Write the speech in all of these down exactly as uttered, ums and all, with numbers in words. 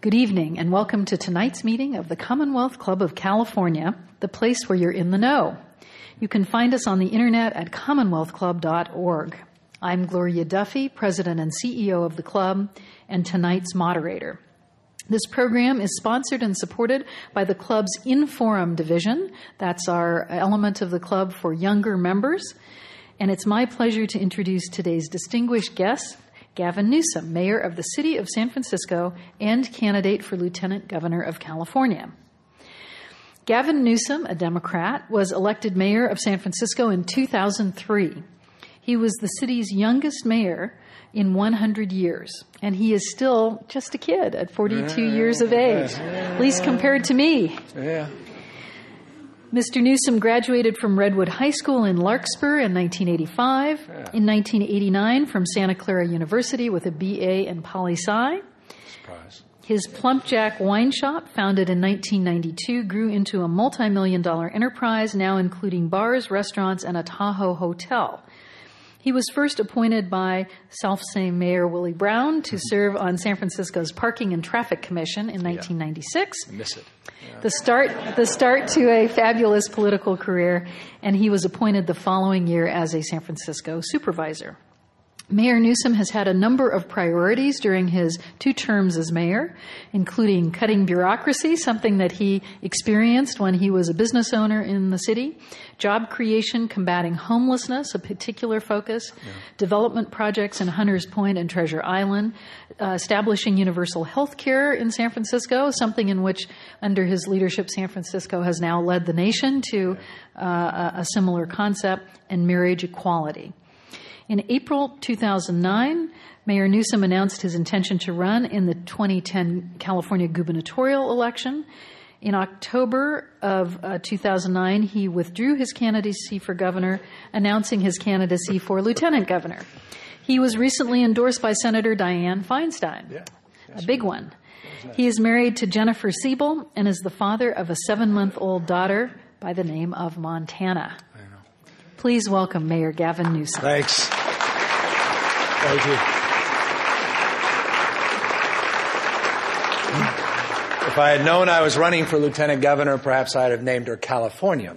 Good evening, and welcome to tonight's meeting of the Commonwealth Club of California, the place where you're in the know. You can find us on the internet at commonwealth club dot org. I'm Gloria Duffy, President and C E O of the club, and tonight's moderator. This program is sponsored and supported by the club's In-Forum division. That's our element of the club for younger members. And it's my pleasure to introduce today's distinguished guest, Gavin Newsom, Mayor of the City of San Francisco and candidate for Lieutenant Governor of California. Gavin Newsom, a Democrat, was elected mayor of San Francisco in two thousand three. He was the city's youngest mayor in one hundred years, and he is still just a kid at forty-two yeah, years of age, yeah, yeah, at least compared to me. Yeah. Mister Newsom graduated from Redwood High School in Larkspur in nineteen eighty-five. Yeah. In nineteen eighty-nine, from Santa Clara University with a B A in poli-sci. Surprise. His Plumpjack wine shop, founded in nineteen ninety-two, grew into a multi-million dollar enterprise, now including bars, restaurants, and a Tahoe hotel. He was first appointed by self-same Mayor Willie Brown to serve on San Francisco's Parking and Traffic Commission in nineteen ninety-six. Yeah. I miss it. Yeah. The start, the start to a fabulous political career, and he was appointed the following year as a San Francisco supervisor. Mayor Newsom has had a number of priorities during his two terms as mayor, including cutting bureaucracy, something that he experienced when he was a business owner in the city, job creation, combating homelessness, a particular focus, yeah. development projects in Hunters Point and Treasure Island, uh, establishing universal health care in San Francisco, something in which, under his leadership, San Francisco has now led the nation to uh, a, a similar concept, and marriage equality. In April two thousand nine, Mayor Newsom announced his intention to run in the twenty ten California gubernatorial election. In October of uh, two thousand nine, he withdrew his candidacy for governor, announcing his candidacy for lieutenant governor. He was recently endorsed by Senator Dianne Feinstein, yeah, a big one. He is married to Jennifer Siebel and is the father of a seven-month-old daughter by the name of Montana. I know. Please welcome Mayor Gavin Newsom. Thanks. Thank you. If I had known I was running for lieutenant governor, perhaps I'd have named her California.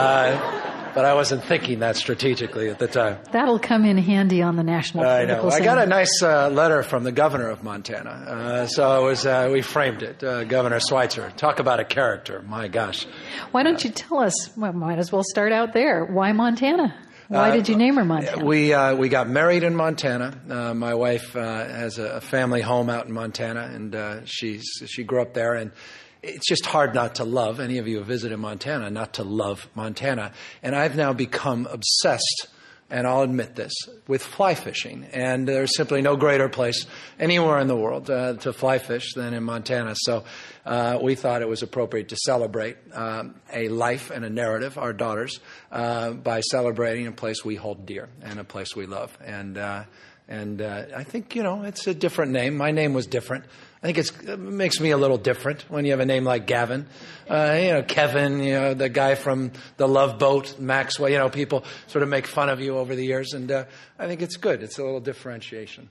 Uh, but I wasn't thinking that strategically at the time. That'll come in handy on the national political I know. scene. I got a nice uh, letter from the governor of Montana. Uh, so it was, uh, we framed it, uh, Governor Schweitzer. Talk about a character. My gosh. Why don't you tell us? Well, might as well start out there. Why Montana? Why did you name her Montana? Uh, we uh, we got married in Montana. Uh, my wife uh, has a family home out in Montana, and uh, she's she grew up there. And it's just hard not to love. Any of you who visited Montana, not to love Montana. And I've now become obsessed, and I'll admit this, with fly fishing. And there's simply no greater place anywhere in the world uh, to fly fish than in Montana. So uh, we thought it was appropriate to celebrate um, a life and a narrative, our daughters, uh, by celebrating a place we hold dear and a place we love. And uh, and uh, I think, you know, it's a different name. My name was different. I think it's, it makes me a little different when you have a name like Gavin. Uh, you know, Kevin, you know, the guy from The Love Boat, Maxwell, you know, people sort of make fun of you over the years. And uh, I think it's good. It's a little differentiation.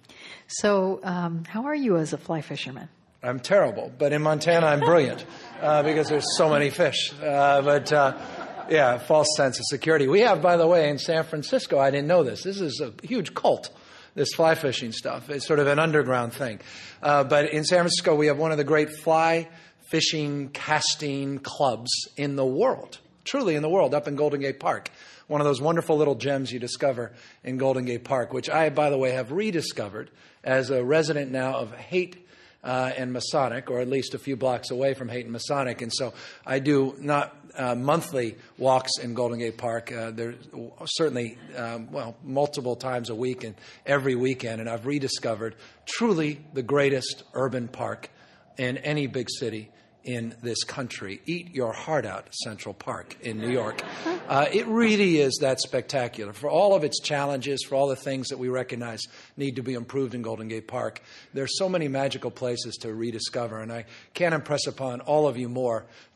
So um, how are you as a fly fisherman? I'm terrible. But in Montana, I'm brilliant uh, because there's so many fish. Uh, but, uh, yeah, false sense of security. We have, by the way, in San Francisco, I didn't know this. This is a huge cult. This fly fishing stuff. It's sort of an underground thing. Uh, but in San Francisco, we have one of the great fly fishing casting clubs in the world, truly in the world, up in Golden Gate Park. One of those wonderful little gems you discover in Golden Gate Park, which I, by the way, have rediscovered as a resident now of Haight uh, and Masonic, or at least a few blocks away from Haight and Masonic. And so I do not uh, monthly walks in Golden Gate Park. Uh, there's certainly, um, well, multiple times a week and every weekend. And I've rediscovered truly the greatest urban park in any big city in this country. Eat your heart out, Central Park in New York. Uh, it really is that spectacular. For all of its challenges, for all the things that we recognize need to be improved in Golden Gate Park, there's so many magical places to rediscover. And I can't impress upon all of you more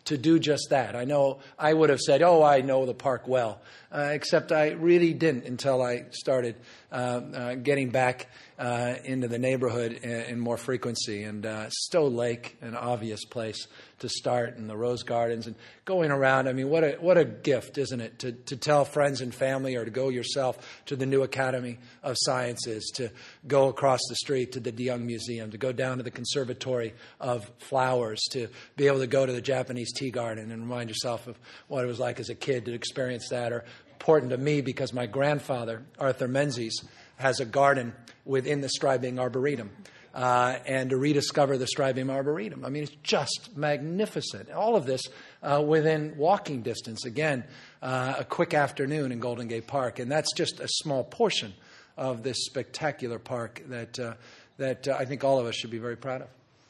to do just that. I know I would have said, oh, I know the park well, uh, except I really didn't until I started uh, uh, getting back uh, into the neighborhood in, in more frequency. And uh, Stowe Lake, an obvious place to start, and the Rose Gardens, and going around. I mean, what a what a gift, isn't it, to, to tell friends and family, or to go yourself to the new Academy of Sciences, to go across the street to the De Young Museum, to go down to the Conservatory of Flowers, to be able to go to the Japanese tea garden and remind yourself of what it was like as a kid to experience that. Or important to me because my grandfather, Arthur Menzies, has a garden within the Strybing Arboretum. Uh, and to rediscover the Strybing Arboretum. I mean, it's just magnificent. All of this uh, within walking distance. Again, uh, a quick afternoon in Golden Gate Park. And that's just a small portion of this spectacular park that, uh, that uh, I think all of us should be very proud of.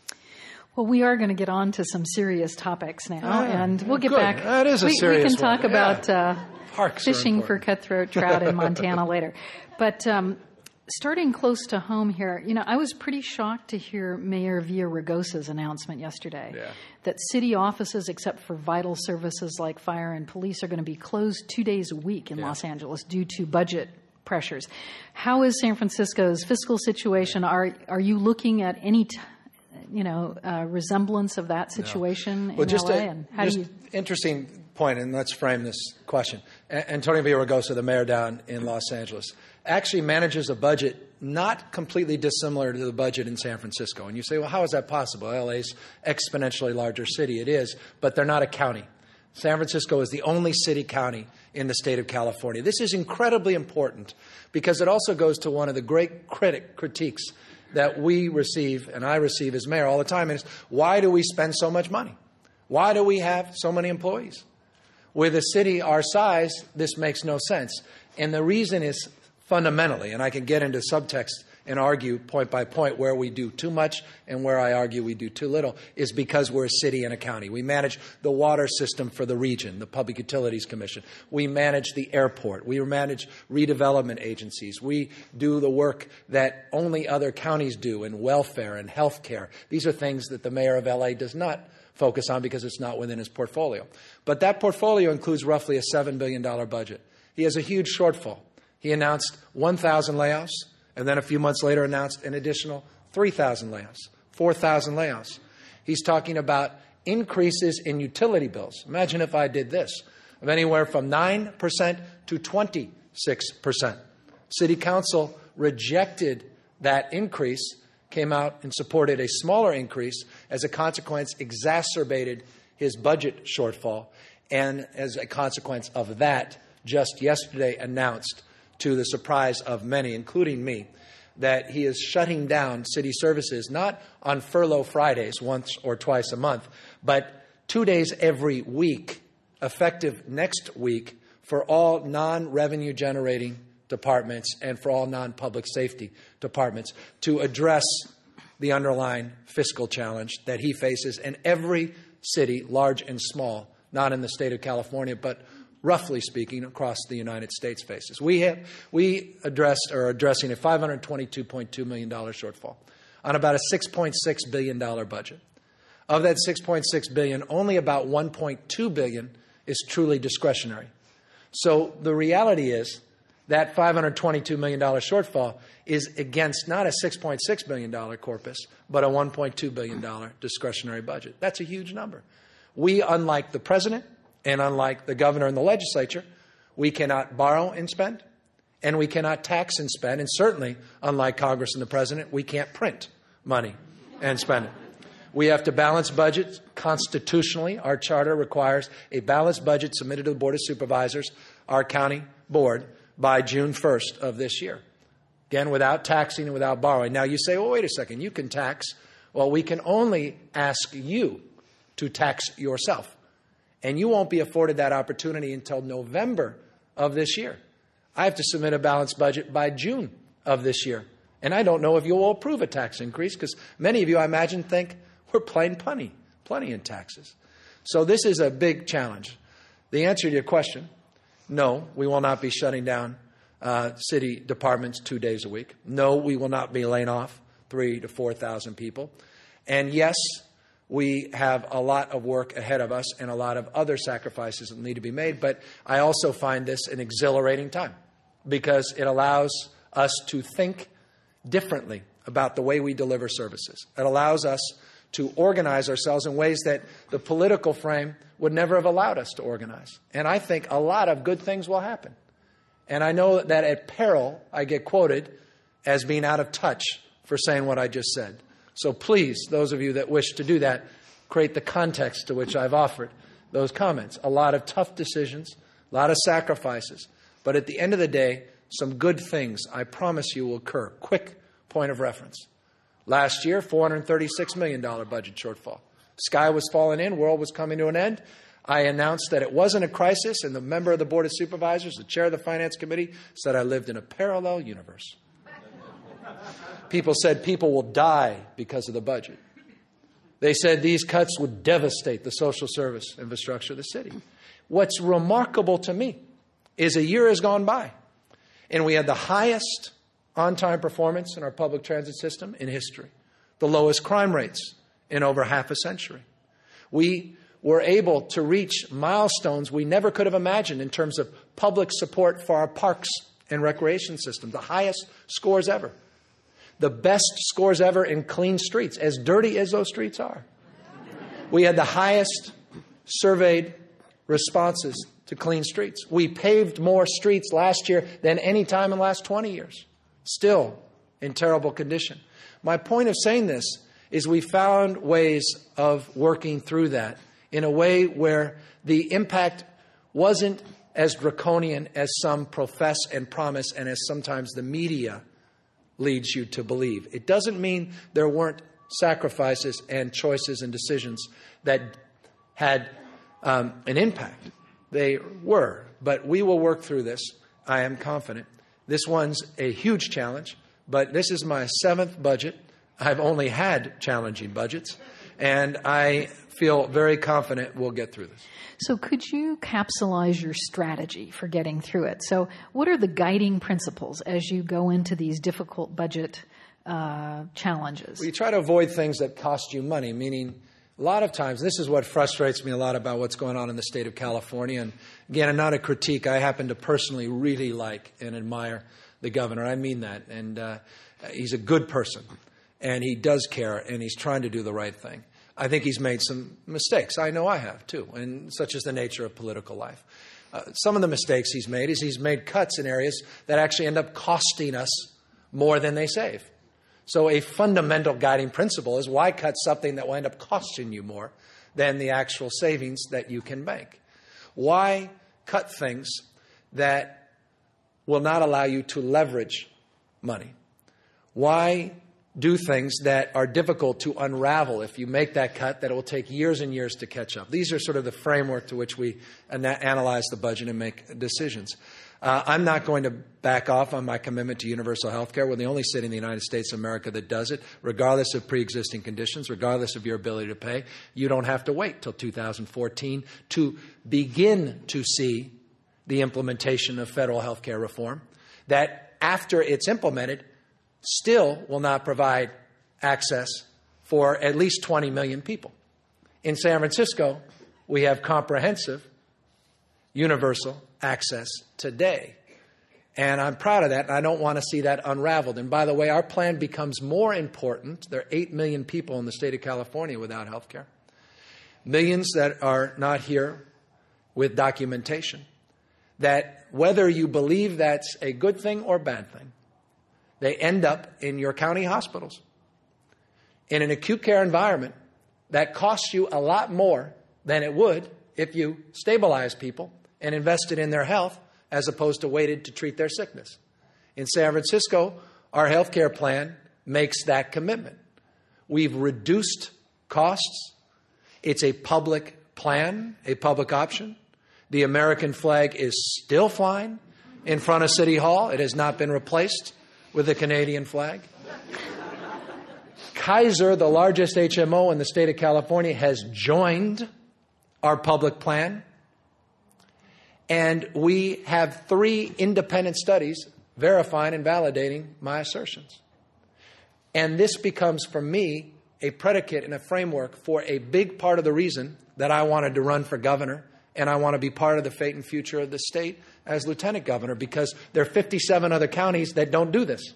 Well, we are going to get on to some serious topics now, ah, and we'll get good. back. That is a we, serious We can talk one. about Yeah. uh, fishing for cutthroat trout in Montana later. But um, starting close to home here, you know, I was pretty shocked to hear Mayor Villaraigosa's announcement yesterday yeah. that city offices, except for vital services like fire and police, are going to be closed two days a week in yeah. Los Angeles due to budget pressures. How is San Francisco's fiscal situation? Are are you looking at any t- you know, uh, resemblance of that situation no. well, in just L A? A, and how just do you... interesting point, and let's frame this question. A- Antonio Villaraigosa, the mayor down in Los Angeles, actually manages a budget not completely dissimilar to the budget in San Francisco. And you say, well, how is that possible? L A's exponentially larger city. It is, but they're not a county. San Francisco is the only city county in the state of California. This is incredibly important because it also goes to one of the great critic critiques that we receive, and I receive as mayor all the time, is why do we spend so much money? Why do we have so many employees? With a city our size, this makes no sense. And the reason is fundamentally, and I can get into subtext and argue point by point where we do too much and where I argue we do too little, is because we're a city and a county. We manage the water system for the region, the Public Utilities Commission. We manage the airport. We manage redevelopment agencies. We do the work that only other counties do in welfare and health care. These are things that the mayor of L A does not focus on because it's not within his portfolio. But that portfolio includes roughly a seven billion dollars budget. He has a huge shortfall. He announced one thousand layoffs, and then a few months later announced an additional three thousand layoffs, four thousand layoffs. He's talking about increases in utility bills. Imagine if I did this, of anywhere from nine percent to twenty-six percent. City Council rejected that increase, came out and supported a smaller increase, as a consequence exacerbated his budget shortfall, and as a consequence of that, just yesterday announced, to the surprise of many, including me, that he is shutting down city services, not on furlough Fridays once or twice a month, but two days every week, effective next week, for all non-revenue generating departments and for all non-public safety departments to address the underlying fiscal challenge that he faces in every city, large and small, not in the state of California, but roughly speaking, across the United States faces. We have, we addressed or are addressing a five hundred twenty-two point two million dollars shortfall on about a six point six billion dollars budget. Of that six point six billion dollars, only about one point two billion dollars is truly discretionary. So the reality is that five hundred twenty-two million dollars shortfall is against not a six point six billion dollars corpus, but a one point two billion dollars discretionary budget. That's a huge number. We, unlike the president, and unlike the governor and the legislature, we cannot borrow and spend, and we cannot tax and spend, and certainly, unlike Congress and the president, we can't print money and spend it. We have to balance budgets constitutionally. Our charter requires a balanced budget submitted to the Board of Supervisors, our county board, by June first of this year. Again, without taxing and without borrowing. Now, you say, well, wait a second, you can tax. Well, we can only ask you to tax yourself. And you won't be afforded that opportunity until November of this year. I have to submit a balanced budget by June of this year. And I don't know if you will approve a tax increase because many of you, I imagine, think we're paying plenty, plenty in taxes. So this is a big challenge. The answer to your question, no, we will not be shutting down uh, city departments two days a week. No, we will not be laying off three to four thousand people. And yes, we have a lot of work ahead of us and a lot of other sacrifices that need to be made. But I also find this an exhilarating time because it allows us to think differently about the way we deliver services. It allows us to organize ourselves in ways that the political frame would never have allowed us to organize. And I think a lot of good things will happen. And I know that at peril, I get quoted as being out of touch for saying what I just said. So please, those of you that wish to do that, create the context to which I've offered those comments. A lot of tough decisions, a lot of sacrifices. But at the end of the day, some good things, I promise you, will occur. Quick point of reference. Last year, four hundred thirty-six million dollars budget shortfall. Sky was falling in, world was coming to an end. I announced that it wasn't a crisis, and the member of the Board of Supervisors, the chair of the Finance Committee, said I lived in a parallel universe. People said people will die because of the budget. They said these cuts would devastate the social service infrastructure of the city. What's remarkable to me is a year has gone by, and we had the highest on-time performance in our public transit system in history, the lowest crime rates in over half a century. We were able to reach milestones we never could have imagined in terms of public support for our parks and recreation system, the highest scores ever. The best scores ever in clean streets, as dirty as those streets are. We had the highest surveyed responses to clean streets. We paved more streets last year than any time in the last twenty years. Still in terrible condition. My point of saying this is we found ways of working through that in a way where the impact wasn't as draconian as some profess and promise and as sometimes the media leads you to believe. It doesn't mean there weren't sacrifices and choices and decisions that had um, an impact. They were. But we will work through this, I am confident. This one's a huge challenge, but this is my seventh budget. I've only had challenging budgets, and I feel very confident we'll get through this. So could you capsulize your strategy for getting through it? So what are the guiding principles as you go into these difficult budget uh, challenges? Well, you try to avoid things that cost you money, meaning a lot of times, this is what frustrates me a lot about what's going on in the state of California. And again, I'm not a critique. I happen to personally really like and admire the governor. I mean that. And uh, he's a good person. And he does care. And he's trying to do the right thing. I think he's made some mistakes. I know I have, too. And such is the nature of political life. Uh, some of the mistakes he's made is he's made cuts in areas that actually end up costing us more than they save. So a fundamental guiding principle is why cut something that will end up costing you more than the actual savings that you can make? Why cut things that will not allow you to leverage money? Why do things that are difficult to unravel if you make that cut that it will take years and years to catch up? These are sort of the framework to which we ana- analyze the budget and make decisions. Uh, I'm not going to back off on my commitment to universal health care. We're the only city in the United States of America that does it, regardless of pre-existing conditions, regardless of your ability to pay. You don't have to wait till two thousand fourteen to begin to see the implementation of federal health care reform that, after it's implemented, still will not provide access for at least twenty million people. In San Francisco, we have comprehensive universal access today. And I'm proud of that, and I don't want to see that unraveled. And by the way, our plan becomes more important. There are eight million people in the state of California without health care. Millions that are not here with documentation. That whether you believe that's a good thing or bad thing, they end up in your county hospitals in an acute care environment that costs you a lot more than it would if you stabilize people and invested in their health as opposed to waited to treat their sickness. In San Francisco, our health care plan makes that commitment. We've reduced costs. It's a public plan, a public option. The American flag is still flying in front of City Hall. It has not been replaced with the Canadian flag. Kaiser, the largest H M O in the state of California, has joined our public plan. And we have three independent studies verifying and validating my assertions. And this becomes, for me, a predicate and a framework for a big part of the reason that I wanted to run for governor and I want to be part of the fate and future of the state as lieutenant governor, because there are fifty-seven other counties that don't do this.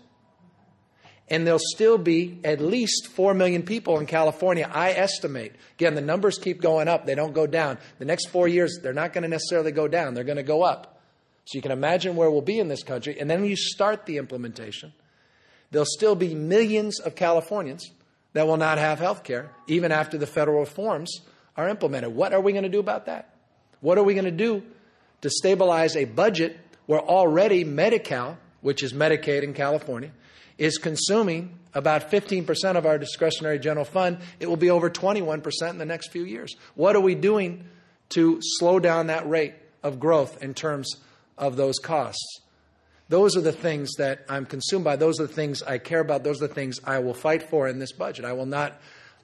And there'll still be at least four million people in California, I estimate. Again, the numbers keep going up. They don't go down. The next four years, they're not going to necessarily go down. They're going to go up. So you can imagine where we'll be in this country. And then when you start the implementation, there'll still be millions of Californians that will not have health care, even after the federal reforms are implemented. What are we going to do about that? What are we going to do to stabilize a budget where already Medi-Cal, which is Medicaid in California, is consuming about fifteen percent of our discretionary general fund? It will be over twenty-one percent in the next few years. What are we doing to slow down that rate of growth in terms of those costs? Those are the things that I'm consumed by. Those are the things I care about. Those are the things I will fight for in this budget. I will not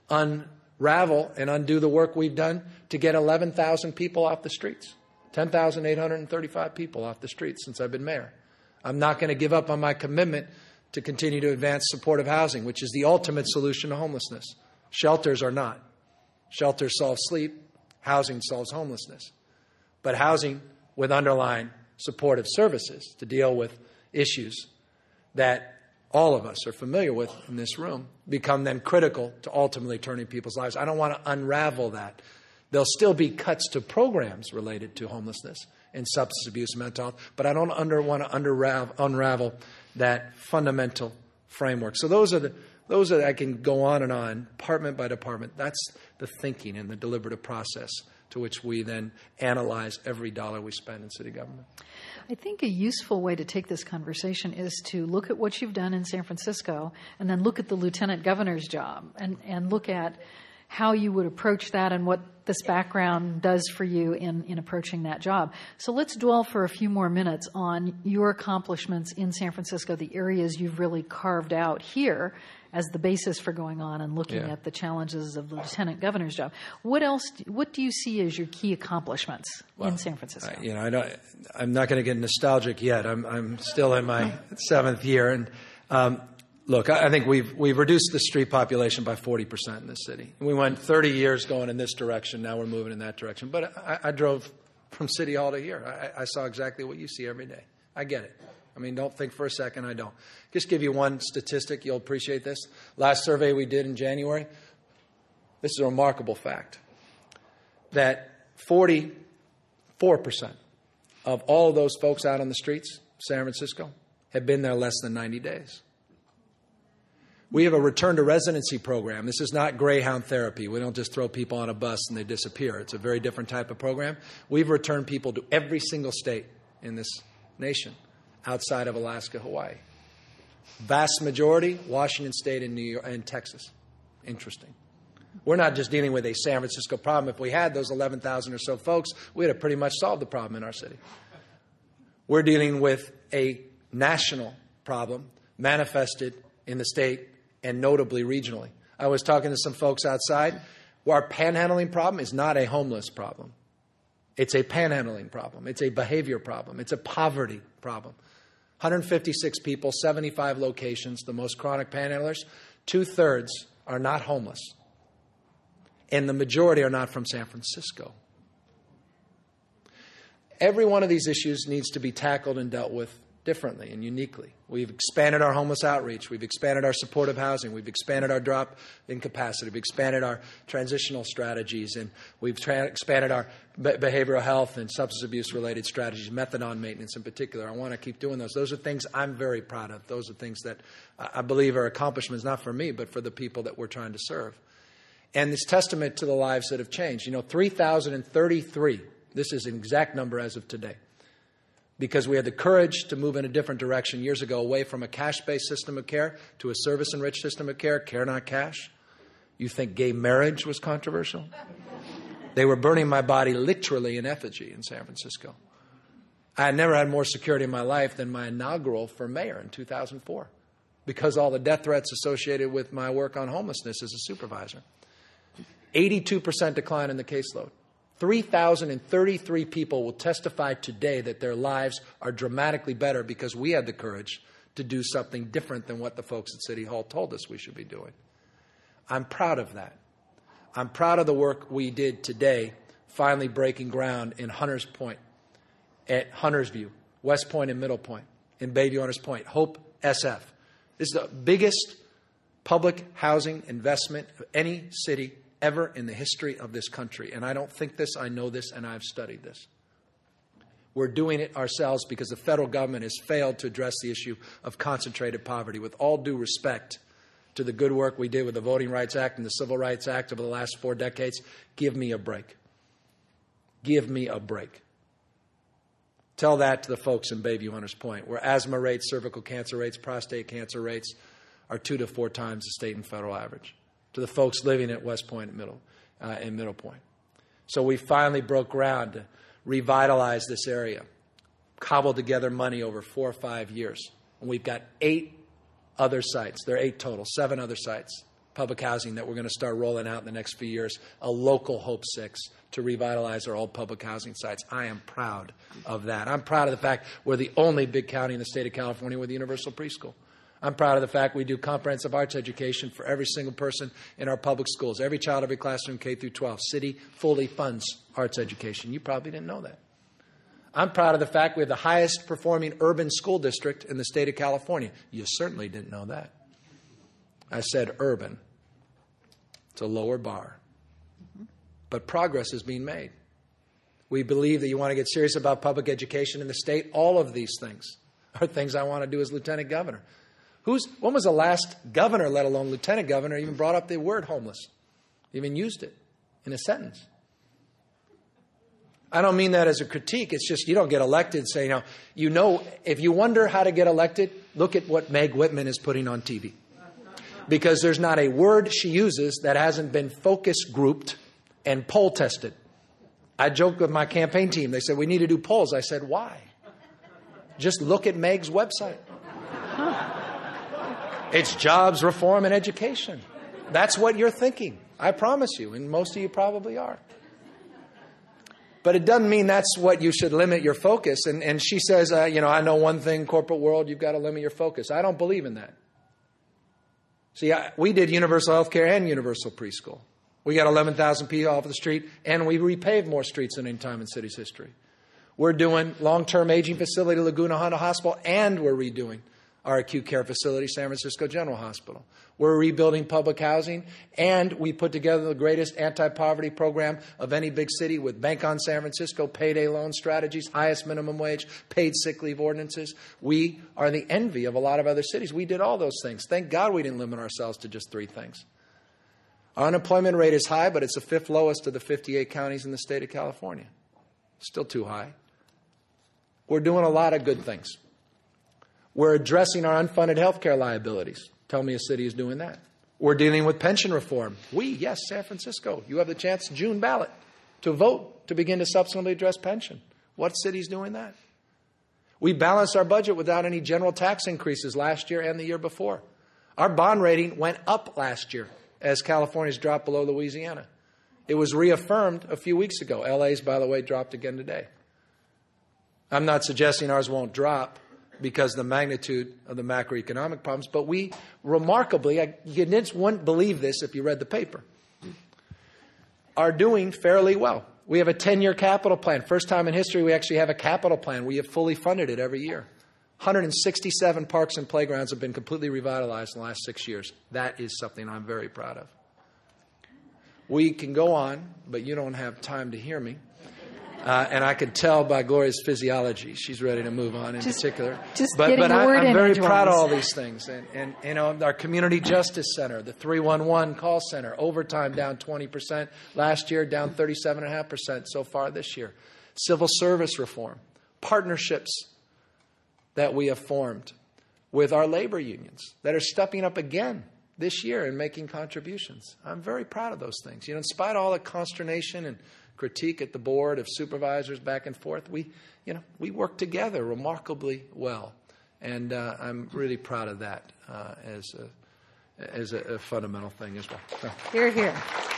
unravel and undo the work we've done to get eleven thousand people off the streets, ten thousand eight hundred thirty-five people off the streets since I've been mayor. I'm not going to give up on my commitment to continue to advance supportive housing, which is the ultimate solution to homelessness. Shelters are not. Shelters solve sleep. Housing solves homelessness. But housing with underlying supportive services to deal with issues that all of us are familiar with in this room become then critical to ultimately turning people's lives. I don't want to unravel that. There'll still be cuts to programs related to homelessness and substance abuse and mental health, but I don't under, want to unravel, unravel that fundamental framework. So those are the those are I can go on and on, department by department. That's the thinking and the deliberative process to which we then analyze every dollar we spend in city government. I think a useful way to take this conversation is to look at what you've done in San Francisco and then look at the lieutenant governor's job and, and look at how you would approach that and what this background does for you in, in approaching that job. So let's dwell for a few more minutes on your accomplishments in San Francisco, the areas you've really carved out here as the basis for going on and looking yeah. at the challenges of the lieutenant governor's job. What else? What do you see as your key accomplishments well, in San Francisco? I, you know, I don't, I'm not going to get nostalgic yet. I'm, I'm still in my seventh year, and um, look, I, I think we've we've reduced the street population by forty percent in this city. We went thirty years going in this direction. Now we're moving in that direction. But I, I drove from City Hall to here. I, I saw exactly what you see every day. I get it. I mean, don't think for a second I don't. Just give you one statistic. You'll appreciate this. Last survey we did in January, this is a remarkable fact, that forty-four percent of all of those folks out on the streets of San Francisco have been there less than ninety days. We have a return to residency program. This is not Greyhound therapy. We don't just throw people on a bus and they disappear. It's a very different type of program. We've returned people to every single state in this nation outside of Alaska, Hawaii. Vast majority, Washington State and New York and Texas. Interesting. We're not just dealing with a San Francisco problem. If we had those eleven thousand or so folks, we'd have pretty much solved the problem in our city. We're dealing with a national problem manifested in the state and notably regionally. I was talking to some folks outside. Well, our panhandling problem is not a homeless problem. It's a panhandling problem. It's a behavior problem. It's a poverty problem. one hundred fifty-six people, seventy-five locations, the most chronic panhandlers. Two-thirds are not homeless. And the majority are not from San Francisco. Every one of these issues needs to be tackled and dealt with differently and uniquely. We've expanded our homeless outreach. We've expanded our supportive housing. We've expanded our drop in capacity. We've expanded our transitional strategies. And we've tra- expanded our be- behavioral health and substance abuse-related strategies, methadone maintenance in particular. I want to keep doing those. Those are things I'm very proud of. Those are things that I believe are accomplishments, not for me, but for the people that we're trying to serve. And it's testament to the lives that have changed. You know, three thousand thirty-three, this is an exact number as of today, because we had the courage to move in a different direction years ago, away from a cash-based system of care to a service-enriched system of care, care not cash. You think gay marriage was controversial? They were burning my body literally in effigy in San Francisco. I had never had more security in my life than my inaugural for mayor in two thousand four, because all the death threats associated with my work on homelessness as a supervisor. eighty-two percent decline in the caseload. three thousand thirty-three people will testify today that their lives are dramatically better because we had the courage to do something different than what the folks at City Hall told us we should be doing. I'm proud of that. I'm proud of the work we did today, finally breaking ground in Hunters Point, at Hunters View, West Point and Middle Point, in Bayview Hunters Point, Hope S F. This is the biggest public housing investment of any city ever in the history of this country. And I don't think this, I know this, and I've studied this. We're doing it ourselves because the federal government has failed to address the issue of concentrated poverty. With all due respect to the good work we did with the Voting Rights Act and the Civil Rights Act over the last four decades, give me a break. Give me a break. Tell that to the folks in Bayview Hunters Point, where asthma rates, cervical cancer rates, prostate cancer rates are two to four times the state and federal average. To the folks living at West Point and Middle, uh, and Middle Point. So we finally broke ground to revitalize this area, cobbled together money over four or five years. And we've got eight other sites. There are eight total, seven other sites, public housing that we're going to start rolling out in the next few years, a local Hope Six to revitalize our old public housing sites. I am proud of that. I'm proud of the fact we're the only big county in the state of California with a universal preschool. I'm proud of the fact we do comprehensive arts education for every single person in our public schools. Every child, every classroom, K through twelve. City fully funds arts education. You probably didn't know that. I'm proud of the fact we have the highest performing urban school district in the state of California. You certainly didn't know that. I said urban. It's a lower bar. But progress is being made. We believe that you want to get serious about public education in the state. All of these things are things I want to do as lieutenant governor. Who's, when was the last governor, let alone lieutenant governor, even brought up the word homeless, even used it in a sentence? I don't mean that as a critique. It's just you don't get elected saying, you know, you know, if you wonder how to get elected, look at what Meg Whitman is putting on T V. Because there's not a word she uses that hasn't been focus grouped and poll tested. I joked with my campaign team. They said, we need to do polls. I said, why? Just look at Meg's website. It's jobs, reform, and education. That's what you're thinking. I promise you. And most of you probably are. But it doesn't mean that's what you should limit your focus. And, and she says, uh, you know, I know one thing, corporate world, you've got to limit your focus. I don't believe in that. See, I, we did universal health care and universal preschool. We got eleven thousand people off the street, and we repaved more streets than any time in city's history. We're doing long-term aging facility, Laguna Honda Hospital, and we're redoing our acute care facility, San Francisco General Hospital. We're rebuilding public housing, and we put together the greatest anti-poverty program of any big city with Bank on San Francisco, payday loan strategies, highest minimum wage, paid sick leave ordinances. We are the envy of a lot of other cities. We did all those things. Thank God we didn't limit ourselves to just three things. Our unemployment rate is high, but it's the fifth lowest of the fifty-eight counties in the state of California. Still too high. We're doing a lot of good things. We're addressing our unfunded health care liabilities. Tell me a city is doing that. We're dealing with pension reform. We, yes, San Francisco. You have the chance, June ballot, to vote to begin to substantively address pension. What city's doing that? We balanced our budget without any general tax increases last year and the year before. Our bond rating went up last year as California's dropped below Louisiana. It was reaffirmed a few weeks ago. L A's, by the way, dropped again today. I'm not suggesting ours won't drop because of the magnitude of the macroeconomic problems, but we remarkably, I, you wouldn't believe this if you read the paper, are doing fairly well. We have a ten-year capital plan. First time in history we actually have a capital plan. We have fully funded it every year. one hundred sixty-seven parks and playgrounds have been completely revitalized in the last six years. That is something I'm very proud of. We can go on, but you don't have time to hear me. Uh, and I could tell by Gloria's physiology, she's ready to move on in just, particular. Just but getting but the I, word I'm in very edgewise. proud of all these things. And, and, you know, our Community Justice Center, the three one one call center, overtime down twenty percent last year, down thirty-seven point five percent so far this year. Civil service reform, partnerships that we have formed with our labor unions that are stepping up again this year and making contributions. I'm very proud of those things. You know, in spite of all the consternation and critique at the board of supervisors back and forth, we, you know, we work together remarkably well, and uh, I'm really proud of that uh, as a, as a, a fundamental thing as well. So. Hear, hear.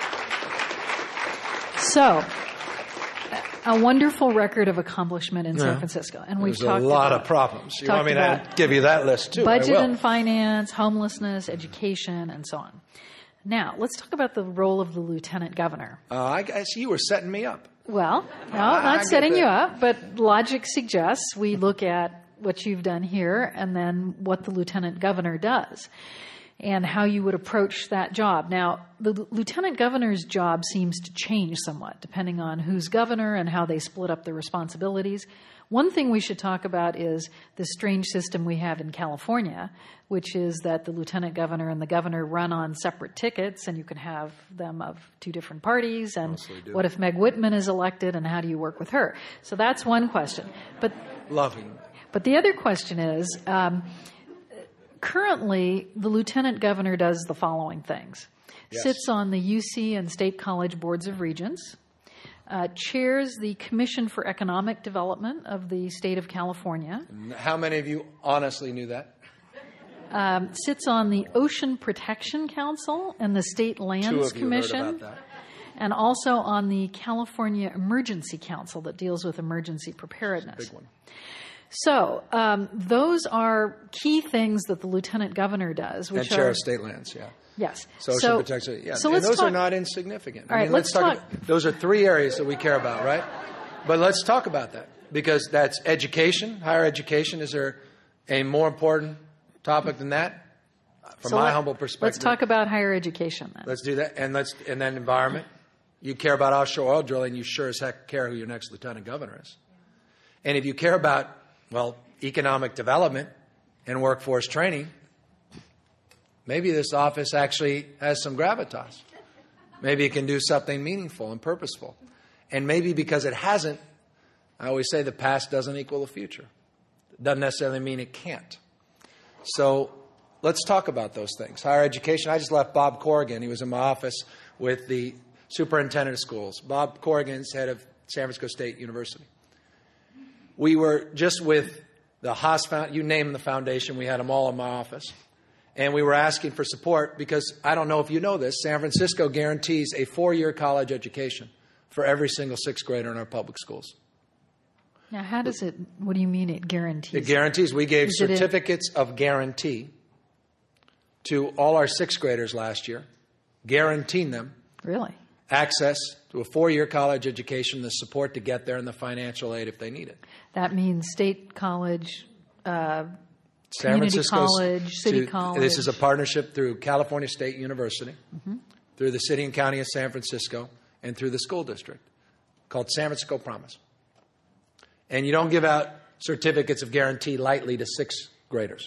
So, a wonderful record of accomplishment in yeah. San Francisco, and we've There's talked a lot about, of problems. You want me to give you that list too? Budget and finance, homelessness, education, and so on. Now, let's talk about the role of the lieutenant governor. Uh, I, I see you were setting me up. Well, no, I- not I setting get you that. up, but logic suggests we look at what you've done here and then what the lieutenant governor does and how you would approach that job. Now, the lieutenant governor's job seems to change somewhat depending on who's governor and how they split up the responsibilities. One thing we should talk about is the strange system we have in California, which is that the lieutenant governor and the governor run on separate tickets, and you can have them of two different parties. And Mostly do. what if Meg Whitman is elected, and how do you work with her? So that's one question. But Loving. but the other question is, um, currently, the lieutenant governor does the following things. Yes. Sits on the U C and State College Boards of Regents, uh, chairs the Commission for Economic Development of the state of California, How many of you honestly knew that? um, sits on the Ocean Protection Council and the State Two Lands of you Commission, heard about that. and also on the California Emergency Council that deals with emergency preparedness. Big one. So um, those are key things that the lieutenant governor does, And which chair are of state lands, yeah. yes. Social so, protection, yeah. So And let's those talk, are not insignificant. All I right, mean, let's talk. talk- Those are three areas that we care about, right? But let's talk about that because that's education, higher education. Is there a more important topic than that? From so my let- humble perspective, Let's talk about higher education then. Let's do that, and let's and then environment. You care about offshore oil drilling, you sure as heck care who your next lieutenant governor is. And if you care about, well, economic development and workforce training, maybe this office actually has some gravitas. Maybe it can do something meaningful and purposeful. And maybe because it hasn't, I always say the past doesn't equal the future. It doesn't necessarily mean it can't. So let's talk about those things. Higher education. I just left Bob Corrigan. He was in my office with the superintendent of schools. Bob Corrigan's head of San Francisco State University. We were just with the Haas Foundation. You name the foundation. We had them all in my office. And we were asking for support because I don't know if you know this, San Francisco guarantees a four-year college education for every single sixth grader in our public schools. Now, how does it, what do you mean it guarantees? It guarantees. We gave Is it in- certificates of guarantee to all our sixth graders last year, guaranteeing them Really? access to a four-year college education, the support to get there, and the financial aid if they need it. That means state college, uh, San community Francisco's college, city to- college. This is a partnership through California State University, Mm-hmm. through the city and county of San Francisco, and through the school district called San Francisco Promise. And you don't give out certificates of guarantee lightly to sixth graders.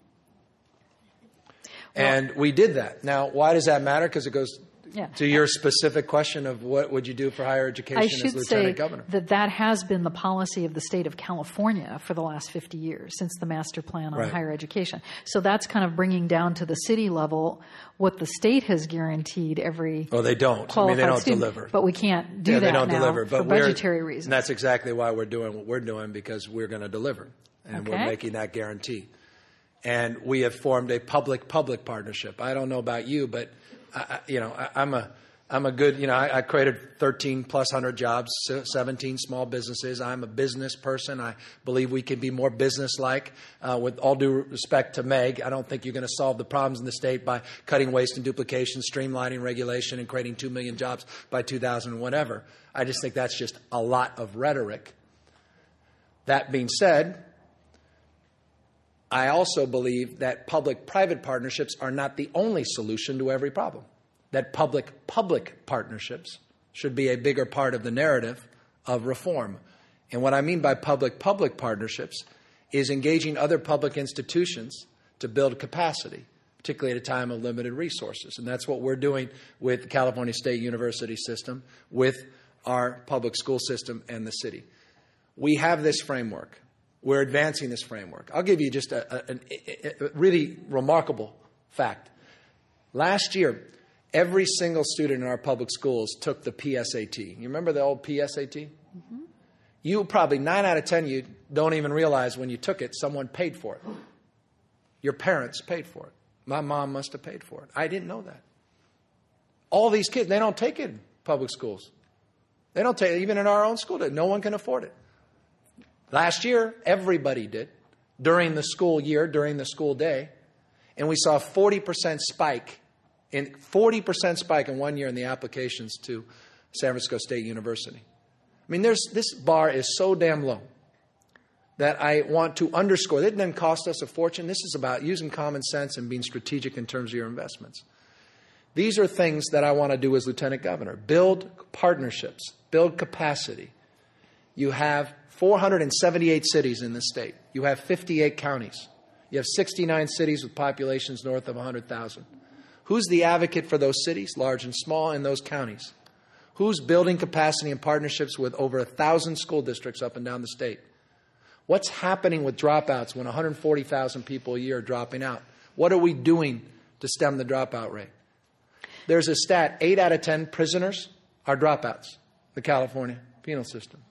And we did that. Now, why does that matter? Because it goes Yeah. to your specific question of what would you do for higher education I as should lieutenant say governor. that that has been the policy of the state of California for the last fifty years, since the master plan on Right. higher education. So that's kind of bringing down to the city level what the state has guaranteed every Oh, they don't. I mean, qualified they don't student. deliver. But we can't do yeah, that they don't now deliver, but for we're- budgetary reasons. And that's exactly why we're doing what we're doing, because we're going to deliver, and we're Okay. making that guarantee. And we have formed a public-public partnership. I don't know about you, but I, I- you know, I, I'm a I'm a good, you know, I, I created thirteen plus hundred jobs, seventeen small businesses. I'm a business person. I believe we can be more business-like. Uh, with all due respect to Meg, I don't think you're going to solve the problems in the state by cutting waste and duplication, streamlining regulation, and creating two million jobs by two thousand, whatever. I just think that's just a lot of rhetoric. That being said, I also believe that public-private partnerships are not the only solution to every problem. That public-public partnerships should be a bigger part of the narrative of reform. And what I mean by public-public partnerships is engaging other public institutions to build capacity, particularly at a time of limited resources. And that's what we're doing with the California State University system, with our public school system and the city. We have this framework. We're advancing this framework. I'll give you just a, a, a, a really remarkable fact. Last year, every single student in our public schools took the P S A T. You remember the old P S A T? Mm-hmm. You probably, nine out of ten, you don't even realize when you took it, someone paid for it. Your parents paid for it. My mom must have paid for it. I didn't know that. All these kids, they don't take it in public schools. They don't take it, even in our own school. No one can afford it. Last year, everybody did during the school year, during the school day. And we saw a forty percent spike In forty percent spike in one year in the applications to San Francisco State University. I mean, there's, this bar is so damn low that I want to underscore. It didn't cost us a fortune. This is about using common sense and being strategic in terms of your investments. These are things that I want to do as Lieutenant Governor. Build partnerships. Build capacity. You have four hundred seventy-eight cities in this state. You have fifty-eight counties. You have sixty-nine cities with populations north of one hundred thousand. Who's the advocate for those cities, large and small, in those counties? Who's building capacity and partnerships with over one thousand school districts up and down the state? What's happening with dropouts when one hundred forty thousand people a year are dropping out? What are we doing to stem the dropout rate? There's a stat, eight out of ten prisoners are dropouts, the California penal system.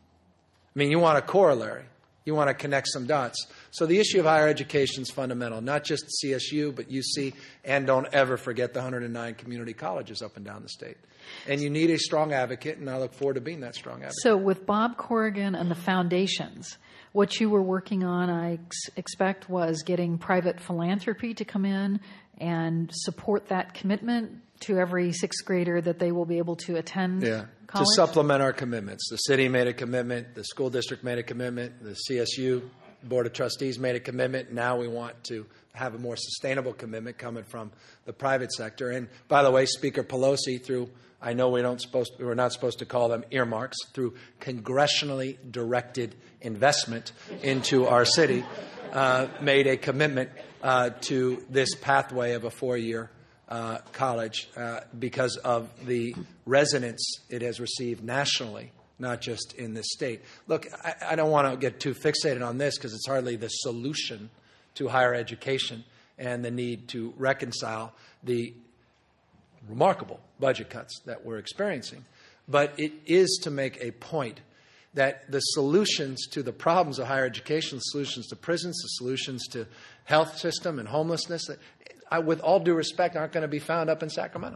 I mean, you want a corollary. You want to connect some dots. So the issue of higher education is fundamental, not just C S U, but U C, and don't ever forget the one hundred nine community colleges up and down the state. And you need a strong advocate, and I look forward to being that strong advocate. So with Bob Corrigan and the foundations, what you were working on, I ex- expect, was getting private philanthropy to come in and support that commitment to every sixth grader that they will be able to attend yeah. college? To supplement our commitments. The city made a commitment. The school district made a commitment. The C S U Board of Trustees made a commitment. Now we want to have a more sustainable commitment coming from the private sector. And by the way, Speaker Pelosi, through, I know we don't supposed, we're not supposed to call them earmarks, through congressionally directed investment into our city, uh, made a commitment uh, to this pathway of a four-year uh, college uh, because of the resonance it has received nationally, not just in this state. Look, I, I don't want to get too fixated on this because it's hardly the solution to higher education and the need to reconcile the remarkable budget cuts that we're experiencing. But it is to make a point that the solutions to the problems of higher education, the solutions to prisons, the solutions to health system and homelessness, I, with all due respect, aren't going to be found up in Sacramento.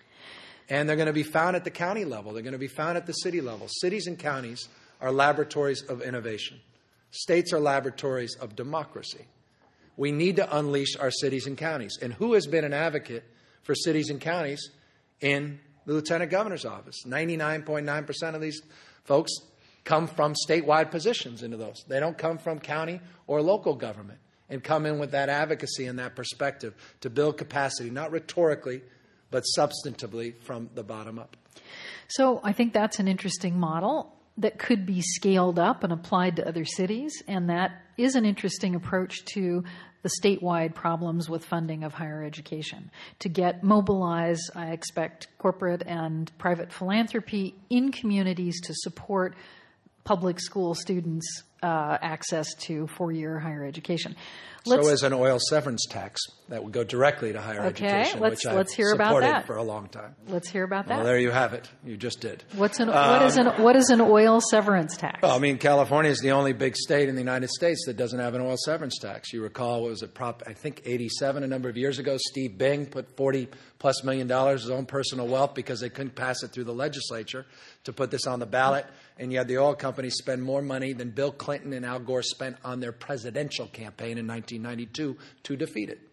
And they're going to be found at the county level. They're going to be found at the city level. Cities and counties are laboratories of innovation. States are laboratories of democracy. We need to unleash our cities and counties. And who has been an advocate for cities and counties in the Lieutenant Governor's office? ninety-nine point nine percent of these folks come from statewide positions into those. They don't come from county or local government and come in with that advocacy and that perspective to build capacity, not rhetorically, but substantively from the bottom up. So I think that's an interesting model that could be scaled up and applied to other cities, and that is an interesting approach to the statewide problems with funding of higher education. To get mobilize, I expect, corporate and private philanthropy in communities to support public school students' uh, access to four-year higher education. Let's, so as an oil severance tax that would go directly to higher okay, education, let's, which let's I've hear about supported that. for a long time. Let's hear about that. Well, there you have it. You just did. What's an, um, what, is an, what is an oil severance tax? Well, I mean, California is the only big state in the United States that doesn't have an oil severance tax. You recall, what was it, Prop, I think, eighty-seven a number of years ago? Steve Bing put forty plus million dollars of his own personal wealth because they couldn't pass it through the legislature to put this on the ballot. And you had the oil companies spend more money than Bill Clinton and Al Gore spent on their presidential campaign in nineteen ninety-two to defeat it.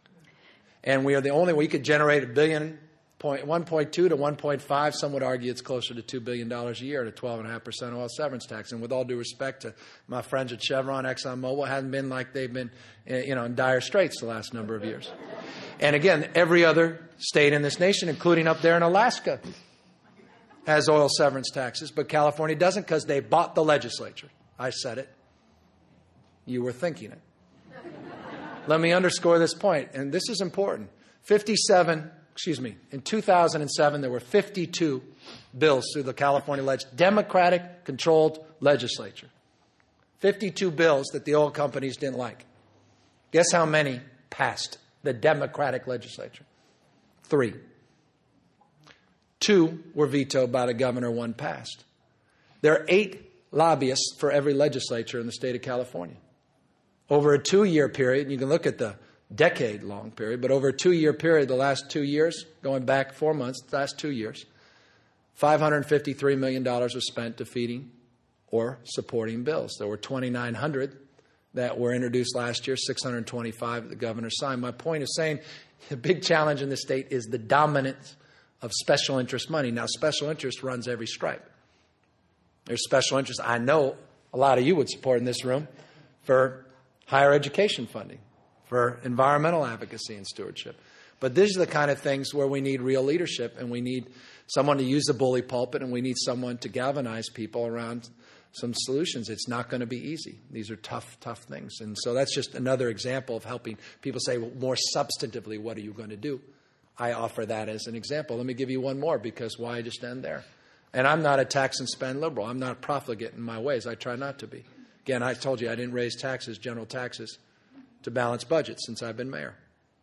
And we are the only, we could generate a billion, point, one point two to one point five. Some would argue it's closer to two billion dollars a year at a twelve point five percent oil severance tax. And with all due respect to my friends at Chevron, ExxonMobil, hasn't been like they've been, you know, in dire straits the last number of years. And again, every other state in this nation, including up there in Alaska, has oil severance taxes, but California doesn't because they bought the legislature. I said it. You were thinking it. Let me underscore this point, and this is important. fifty-seven, excuse me, in two thousand seven, there were fifty-two bills through the California leg- Democratic-controlled legislature. fifty-two bills that the oil companies didn't like. Guess how many passed the Democratic legislature? Three. Two were vetoed by the governor, one passed. There are eight lobbyists for every legislature in the state of California. Over a two-year period, you can look at the decade-long period, but over a two-year period, the last two years, going back four months, the last two years, five hundred fifty-three million dollars was spent defeating or supporting bills. There were twenty-nine hundred that were introduced last year, six hundred twenty-five that the governor signed. My point is saying The big challenge in the state is the dominance of special interest money. Now, special interest runs every stripe. There's special interest I know a lot of you would support in this room for higher education funding, for environmental advocacy and stewardship. But these are the kind of things where we need real leadership, and we need someone to use the bully pulpit, and we need someone to galvanize people around some solutions. It's not going to be easy. These are tough, tough things. And so that's just another example of helping people say, well, more substantively, what are you going to do? I offer that as an example. Let me give you one more, because why just end there? And I'm not a tax and spend liberal. I'm not profligate in my ways. I try not to be. Again, I told you I didn't raise taxes, general taxes, to balance budgets since I've been mayor.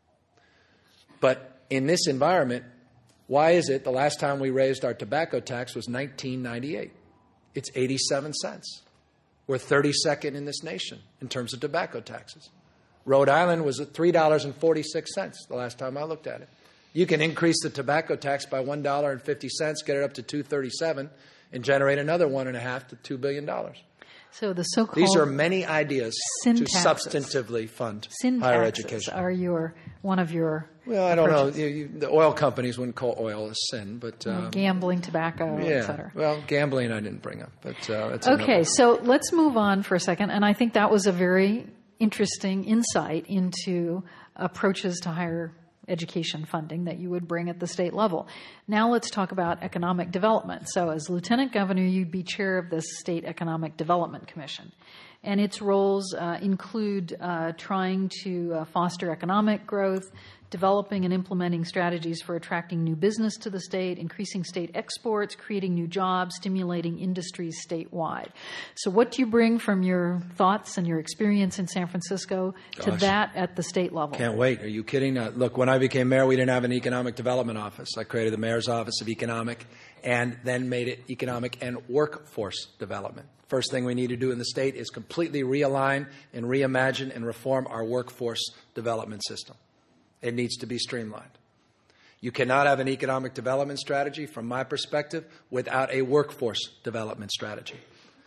But in this environment, why is it the last time we raised our tobacco tax was nineteen ninety-eight? It's eighty-seven cents. We're thirty-second in this nation in terms of tobacco taxes. Rhode Island was at three dollars and forty-six cents the last time I looked at it. You can increase the tobacco tax by one dollar and fifty cents, get it up to two dollars and thirty-seven cents, and generate another one point five to two billion dollars. So the so-called These are many ideas sin to taxes. substantively fund Sin higher taxes education. Are your one of your Well, I don't approaches. know. You, you, the oil companies wouldn't call oil a sin, but um, Gambling, tobacco, et yeah. cetera. Well, gambling I didn't bring up, but uh, it's Okay, another. so let's move on for a second. And I think that was a very interesting insight into approaches to higher education funding that you would bring at the state level. Now let's talk about economic development. So as Lieutenant Governor, you'd be chair of the State Economic Development Commission. And its roles uh, include uh, trying to uh, foster economic growth, developing and implementing strategies for attracting new business to the state, increasing state exports, creating new jobs, stimulating industries statewide. So what do you bring from your thoughts and your experience in San Francisco to Gosh. that at the state level? Can't wait. Are you kidding? Uh, look, when I became mayor, we didn't have an economic development office. I created the mayor's office of economic and then made it economic and workforce development. First thing we need to do in the state is completely realign and reimagine and reform our workforce development system. It needs to be streamlined. You cannot have an economic development strategy, from my perspective, without a workforce development strategy.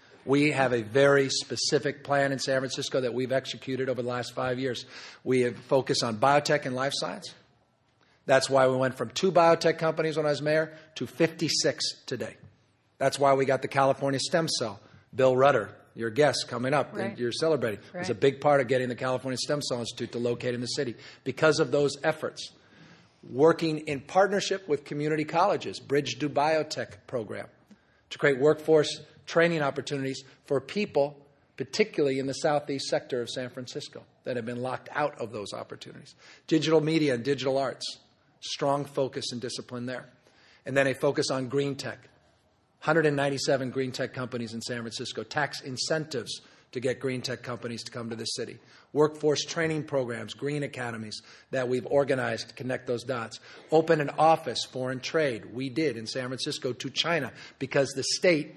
We have a very specific plan in San Francisco that we've executed over the last five years. We have focused on biotech and life science. That's why we went from two biotech companies when I was mayor to fifty-six today. That's why we got the California Stem Cell. Bill Rudder, your guest coming up, Right. and you're celebrating, Right. was a big part of getting the California Stem Cell Institute to locate in the city because of those efforts. Working in partnership with community colleges, Bridge to Biotech program, to create workforce training opportunities for people, particularly in the southeast sector of San Francisco, that have been locked out of those opportunities. Digital media and digital arts, strong focus and discipline there. And then a focus on green tech. one hundred ninety-seven green tech companies in San Francisco, tax incentives to get green tech companies to come to the city, workforce training programs, green academies that we've organized to connect those dots, open an office, foreign trade, we did in San Francisco, to China, because the state,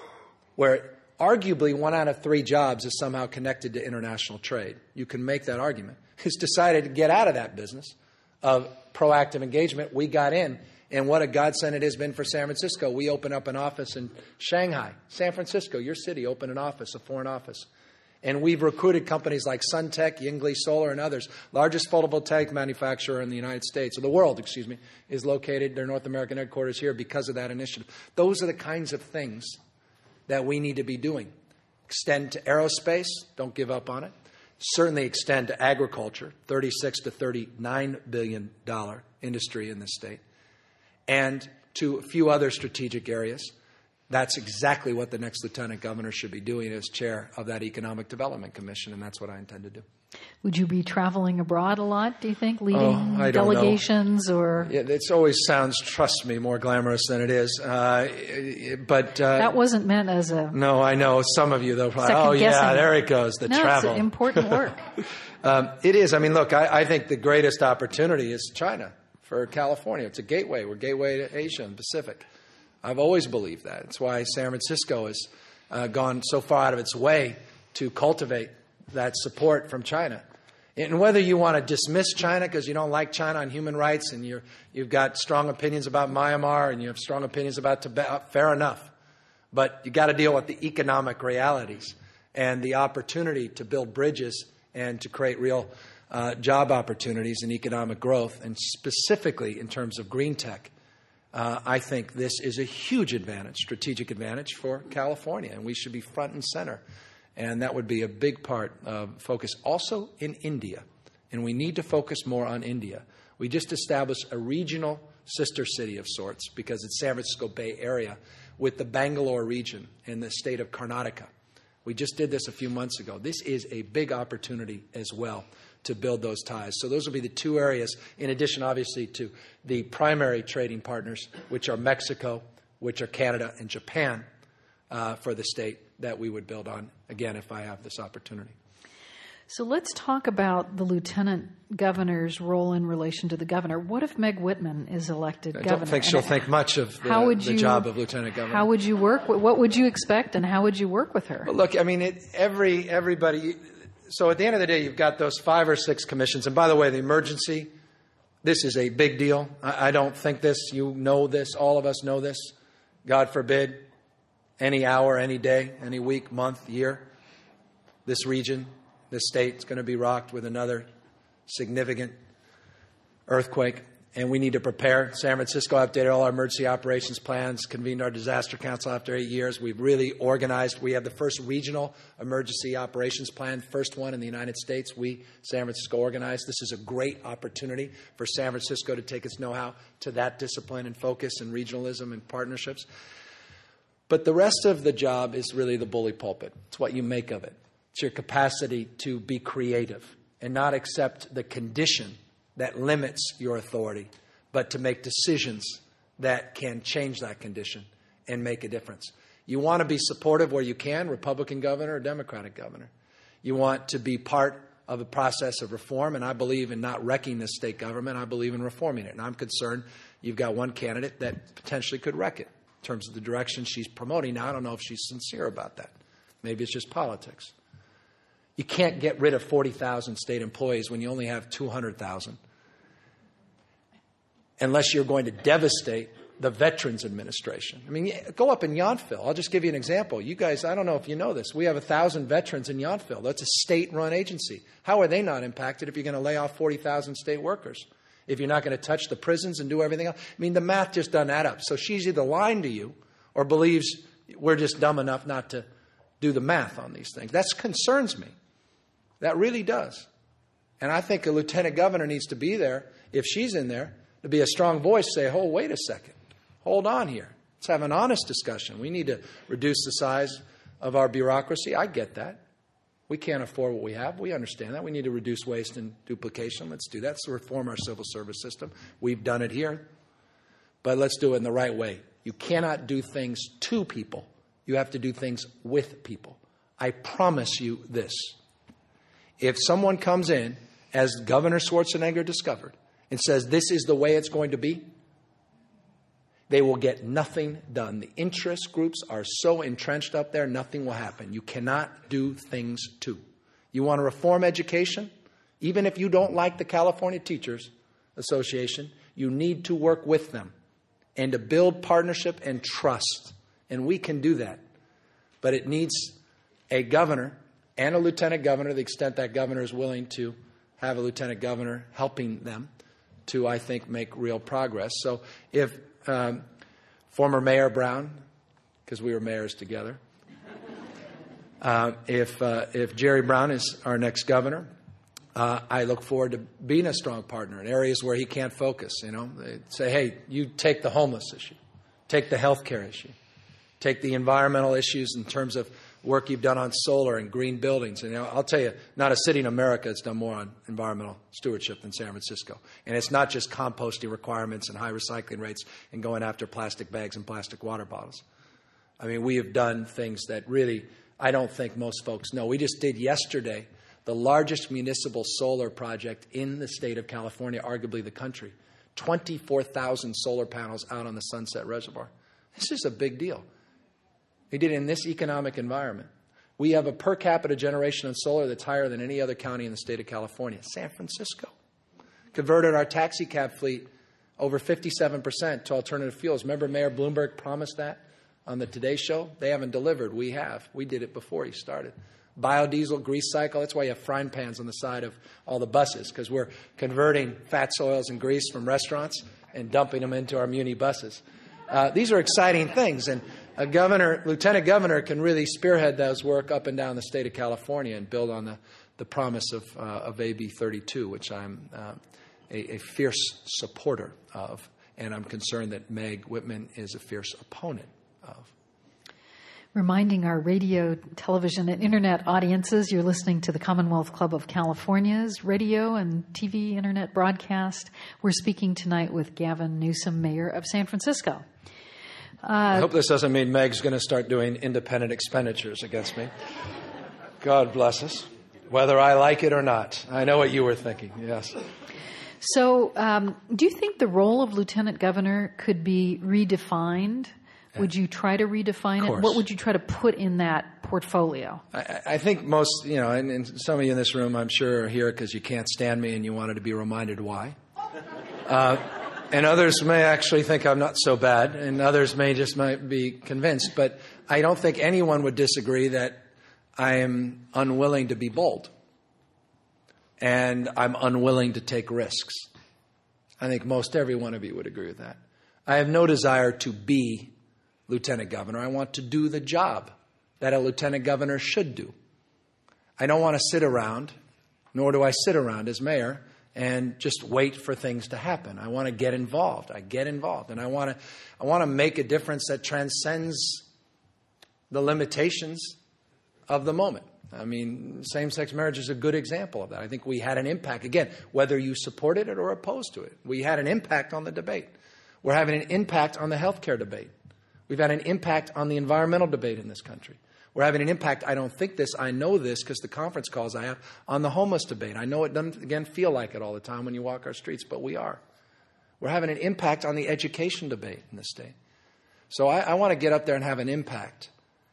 where arguably one out of three jobs is somehow connected to international trade, you can make that argument, has decided to get out of that business of proactive engagement. We got in. And what a godsend it has been for San Francisco. We opened up an office in Shanghai. San Francisco, your city, opened an office, a foreign office. And we've recruited companies like Suntech, Yingli Solar, and others. Largest photovoltaic manufacturer in the United States, or the world, excuse me, is located, their North American headquarters here because of that initiative. Those are the kinds of things that we need to be doing. Extend to aerospace. Don't give up on it. Certainly extend to agriculture, thirty-six to thirty-nine billion dollars industry in this state. And to a few other strategic areas. That's exactly what the next lieutenant governor should be doing as chair of that Economic Development Commission, and that's what I intend to do. Would you be traveling abroad a lot, do you think, leading Oh, I don't delegations? know. Or Yeah, it always sounds, trust me, more glamorous than it is. Uh, but uh, that wasn't meant as a no, I know some of you, though. Probably, second oh, yeah, guessing. there it goes, the no, travel. it's important work. um, it is. I mean, look, I, I think the greatest opportunity is China. For California, it's a gateway. We're a gateway to Asia and Pacific. I've always believed that. It's why San Francisco has uh, gone so far out of its way to cultivate that support from China. And whether you want to dismiss China because you don't like China on human rights and you're, you've got strong opinions about Myanmar and you have strong opinions about Tibet, fair enough. But you got to deal with the economic realities and the opportunity to build bridges and to create real uh, job opportunities and economic growth, and specifically in terms of green tech, uh, I think this is a huge advantage, strategic advantage for California, and we should be front and center. And that would be a big part of focus. Also in India, and we need to focus more on India. We just established a regional sister city of sorts because it's San Francisco Bay Area with the Bangalore region in the state of Karnataka. We just did this a few months ago. This is a big opportunity as well to build those ties. So those will be the two areas, in addition, obviously, to the primary trading partners, which are Mexico, which are Canada and Japan uh, for the state that we would build on, again, if I have this opportunity. So let's talk about the lieutenant governor's role in relation to the governor. What if Meg Whitman is elected I governor? I don't think she'll and think much of the, how would the you, job of lieutenant governor. How would you work? What would you expect, and how would you work with her? Well, look, I mean, it, every everybody. So at the end of the day, you've got those five or six commissions. And by the way, the emergency, this is a big deal. I, I don't think this. You know this. All of us know this. God forbid, any hour, any day, any week, month, year, this region, this state is going to be rocked with another significant earthquake. And we need to prepare. San Francisco updated all our emergency operations plans, convened our disaster council after eight years. We've really organized. We have the first regional emergency operations plan, first one in the United States. We, San Francisco, organized. This is a great opportunity for San Francisco to take its know-how to that discipline and focus and regionalism and partnerships. But the rest of the job is really the bully pulpit. It's what you make of it. It's your capacity to be creative and not accept the condition that limits your authority, but to make decisions that can change that condition and make a difference. You want to be supportive where you can, Republican governor or Democratic governor. You want to be part of a process of reform, and I believe in not wrecking this state government. I believe in reforming it. And I'm concerned you've got one candidate that potentially could wreck it in terms of the direction she's promoting. Now, I don't know if she's sincere about that. Maybe it's just politics. You can't get rid of forty thousand state employees when you only have two hundred thousand. Unless you're going to devastate the Veterans Administration. I mean, go up in Yountville. I'll just give you an example. You guys, I don't know if you know this. We have one thousand veterans in Yountville. That's a state-run agency. How are they not impacted if you're going to lay off forty thousand state workers? If you're not going to touch the prisons and do everything else? I mean, the math just doesn't add up. So she's either lying to you or believes we're just dumb enough not to do the math on these things. That concerns me. That really does. And I think a lieutenant governor needs to be there, if she's in there, to be a strong voice, say, oh, wait a second. Hold on here. Let's have an honest discussion. We need to reduce the size of our bureaucracy. I get that. We can't afford what we have. We understand that. We need to reduce waste and duplication. Let's do that. Let's reform our civil service system. We've done it here. But let's do it in the right way. You cannot do things to people. You have to do things with people. I promise you this. If someone comes in, as Governor Schwarzenegger discovered, and says this is the way it's going to be, they will get nothing done. The interest groups are so entrenched up there, nothing will happen. You cannot do things to. You want to reform education? Even if you don't like the California Teachers Association, you need to work with them and to build partnership and trust. And we can do that. But it needs a governor and a lieutenant governor, to the extent that governor is willing to have a lieutenant governor helping them to, I think, make real progress. So if um, former Mayor Brown, because we were mayors together, uh, if uh, if Jerry Brown is our next governor, uh, I look forward to being a strong partner in areas where he can't focus. You know, they say, hey, you take the homeless issue, take the health care issue, take the environmental issues in terms of work you've done on solar and green buildings. And you know, I'll tell you, not a city in America that's done more on environmental stewardship than San Francisco. And it's not just composting requirements and high recycling rates and going after plastic bags and plastic water bottles. I mean, we have done things that really, I don't think most folks know. We just did yesterday the largest municipal solar project in the state of California, arguably the country. twenty-four thousand solar panels out on the Sunset Reservoir. This is a big deal. We did it in this economic environment. We have a per capita generation of solar that's higher than any other county in the state of California. San Francisco converted our taxi cab fleet over fifty-seven percent to alternative fuels. Remember Mayor Bloomberg promised that on the Today Show? They haven't delivered. We have. We did it before he started. biodiesel, grease cycle. That's why you have frying pans on the side of all the buses, because we're converting fats, oils, and grease from restaurants and dumping them into our muni buses. Uh, these are exciting things, and a governor, lieutenant governor can really spearhead those work up and down the state of California and build on the, the promise of, uh, of A B thirty-two, which I'm uh, a, a fierce supporter of, and I'm concerned that Meg Whitman is a fierce opponent of. Reminding our radio, television, and internet audiences, you're listening to the Commonwealth Club of California's radio and T V internet broadcast. We're speaking tonight with Gavin Newsom, Mayor of San Francisco. Uh, I hope this doesn't mean Meg's going to start doing independent expenditures against me. God bless us, whether I like it or not. I know what you were thinking, yes. So um, do you think the role of Lieutenant Governor could be redefined? Would you try to redefine it? What would you try to put in that portfolio? I, I think most, you know, and, and some of you in this room, I'm sure, are here because you can't stand me and you wanted to be reminded why. Uh, and others may actually think I'm not so bad, and others may just might be convinced. But I don't think anyone would disagree that I am unwilling to be bold. And I'm unwilling to take risks. I think most every one of you would agree with that. I have no desire to be Lieutenant Governor. I want to do the job that a Lieutenant Governor should do. I don't want to sit around, nor do I sit around as mayor and just wait for things to happen. I want to get involved. I get involved. And I want to I want to make a difference that transcends the limitations of the moment. I mean, same-sex marriage is a good example of that. I think we had an impact. Again, whether you supported it or opposed to it, we had an impact on the debate. We're having an impact on the health care debate. We've had an impact on the environmental debate in this country. We're having an impact, I don't think this, I know this because the conference calls I have, on the homeless debate. I know it doesn't, again, feel like it all the time when you walk our streets, but we are. We're having an impact on the education debate in this state. So I, I want to get up there and have an impact.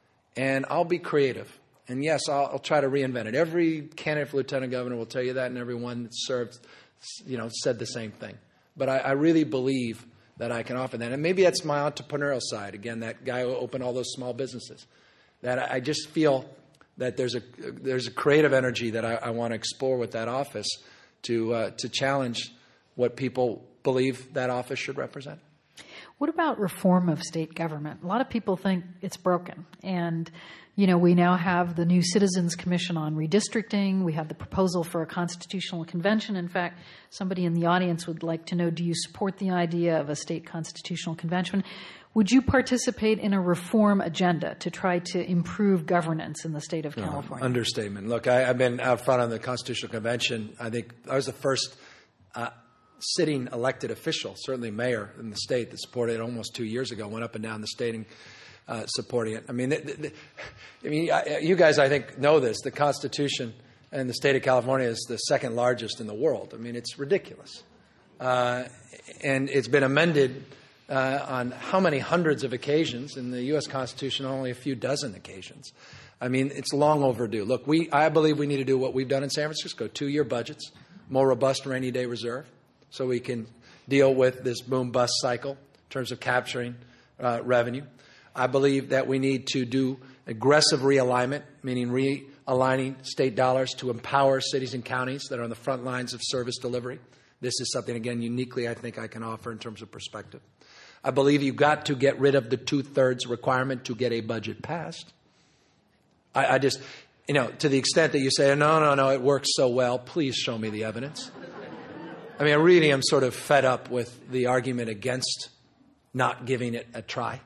And I'll be creative. And yes, I'll, I'll try to reinvent it. Every candidate for lieutenant governor will tell you that, and everyone that served, you know, said the same thing. But I, I really believe that I can offer that. And maybe that's my entrepreneurial side. Again, that guy who opened all those small businesses. That I just feel that there's a there's a creative energy that I, I want to explore with that office to uh, to challenge what people believe that office should represent. What about reform of state government? A lot of people think it's broken. And, you know, we now have the new Citizens Commission on Redistricting. We have the proposal for a constitutional convention. In fact, somebody in the audience would like to know, do you support the idea of a state constitutional convention? Would you participate in a reform agenda to try to improve governance in the state of California? No, understatement. Look, I, I've been out front on the Constitutional Convention. I think I was the first uh, sitting elected official, certainly mayor in the state, that supported it almost two years ago, went up and down the state and uh, supporting it. I mean, the, the, I mean, I, you guys, I think, know this. The Constitution in the state of California is the second largest in the world. I mean, it's ridiculous. Uh, and it's been amended Uh, on how many hundreds of occasions, in the U S Constitution, only a few dozen occasions. I mean, it's long overdue. Look, we I believe we need to do what we've done in San Francisco, two-year budgets, more robust rainy day reserve, so we can deal with this boom-bust cycle in terms of capturing uh, revenue. I believe that we need to do aggressive realignment, meaning realigning state dollars to empower cities and counties that are on the front lines of service delivery. This is something, again, uniquely I think I can offer in terms of perspective. I believe you've got to get rid of the two-thirds requirement to get a budget passed. I, I just, you know, to the extent that you say, no, no, no, it works so well, please show me the evidence. I mean, I really am sort of fed up with the argument against not giving it a try.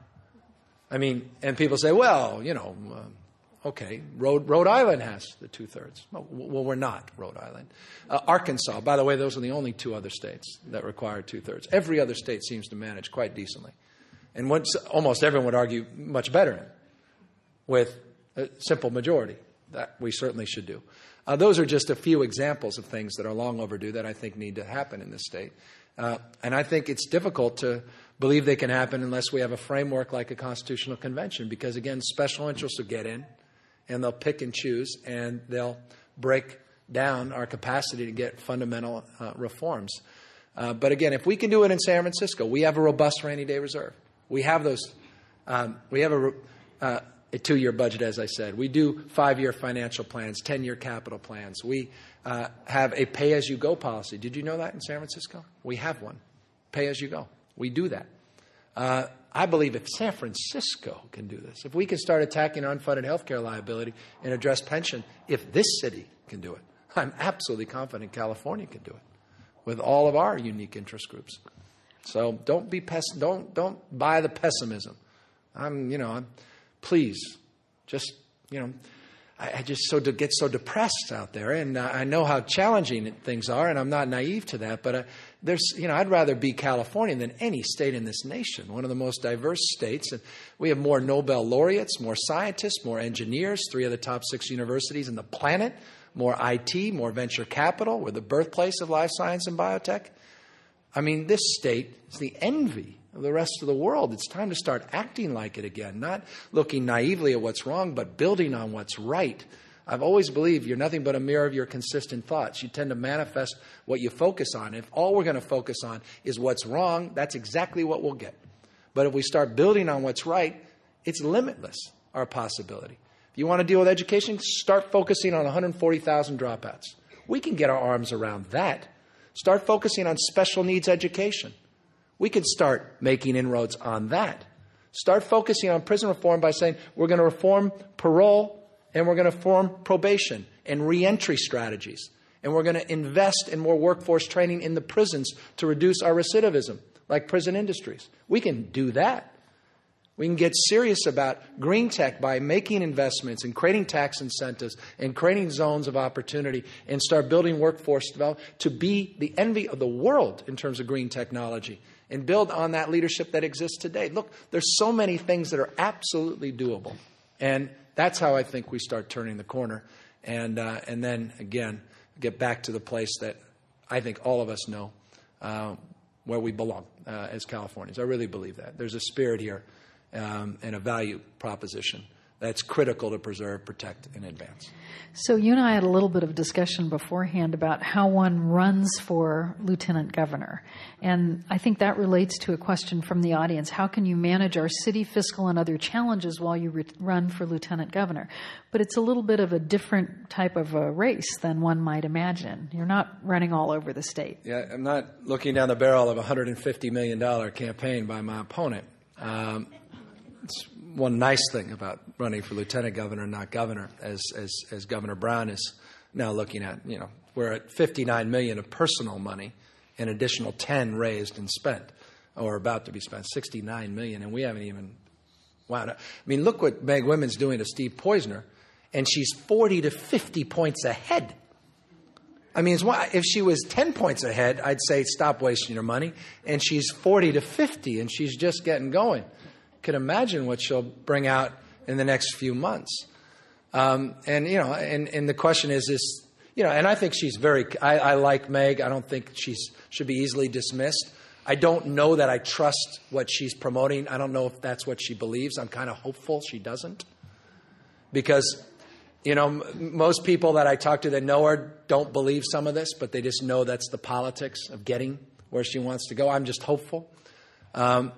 I mean, and people say, well, you know, uh, okay, Rhode, Rhode Island has the two-thirds. Well, we're not Rhode Island. Uh, Arkansas, by the way, those are the only two other states that require two-thirds. Every other state seems to manage quite decently. And once, almost everyone would argue much better in, with a simple majority. That we certainly should do. Uh, those are just a few examples of things that are long overdue that I think need to happen in this state. Uh, and I think it's difficult to believe they can happen unless we have a framework like a constitutional convention, because, again, special interests will get in, and they'll pick and choose, and they'll break down our capacity to get fundamental uh, reforms. Uh, but again, if we can do it in San Francisco, we have a robust rainy day reserve. We have those. Um, we have a, uh, a two-year budget, as I said. We do five-year financial plans, ten-year capital plans. We uh, have a pay-as-you-go policy. Did you know that in San Francisco? We have one. Pay-as-you-go. We do that. Uh, I believe if San Francisco can do this, if we can start attacking unfunded health care liability and address pension, if this city can do it, I'm absolutely confident California can do it with all of our unique interest groups. So don't be pes- don't don't buy the pessimism. I'm you know I'm, please just you know I, I just so de- get so depressed out there, and uh, I know how challenging things are, and I'm not naive to that. But uh, there's you know I'd rather be California than any state in this nation, one of the most diverse states, and we have more Nobel laureates, more scientists, more engineers, three of the top six universities in the planet. More I T, more venture capital. We're the birthplace of life science and biotech. I mean, this state is the envy of the rest of the world. It's time to start acting like it again, not looking naively at what's wrong, but building on what's right. I've always believed you're nothing but a mirror of your consistent thoughts. You tend to manifest what you focus on. If all we're going to focus on is what's wrong, that's exactly what we'll get. But if we start building on what's right, it's limitless, our possibility. You want to deal with education? Start focusing on one hundred forty thousand dropouts. We can get our arms around that. Start focusing on special needs education. We can start making inroads on that. Start focusing on prison reform by saying we're going to reform parole and we're going to reform probation and reentry strategies. And we're going to invest in more workforce training in the prisons to reduce our recidivism, like prison industries. We can do that. We can get serious about green tech by making investments and creating tax incentives and creating zones of opportunity and start building workforce development to be the envy of the world in terms of green technology and build on that leadership that exists today. Look, there's so many things that are absolutely doable. And that's how I think we start turning the corner. And, uh, and then, again, get back to the place that I think all of us know uh, where we belong uh, as Californians. I really believe that. There's a spirit here. Um, and a value proposition that's critical to preserve, protect, and advance. So you and I had a little bit of discussion beforehand about how one runs for lieutenant governor. And I think that relates to a question from the audience. How can you manage our city fiscal and other challenges while you re- run for lieutenant governor? But it's a little bit of a different type of a race than one might imagine. You're not running all over the state. Yeah, I'm not looking down the barrel of a one hundred fifty million dollars campaign by my opponent. Um, It's one nice thing about running for lieutenant governor, not governor, as, as as Governor Brown is now looking at. You know, we're at fifty-nine million dollars of personal money, an additional ten raised and spent, or about to be spent, sixty-nine million dollars, and we haven't even wound up. I mean, look what Meg Whitman's doing to Steve Poizner, and she's forty to fifty points ahead. I mean, it's why, if she was ten points ahead, I'd say stop wasting your money, and she's forty to fifty, and she's just getting going. Could imagine what she'll bring out in the next few months. Um, and, you know, and, and the question is, is, you know, and I think she's very, I, I like Meg. I don't think she should be easily dismissed. I don't know that I trust what she's promoting. I don't know if that's what she believes. I'm kind of hopeful she doesn't. Because, you know, m- most people that I talk to that know her don't believe some of this, but they just know that's the politics of getting where she wants to go. I'm just hopeful. Um,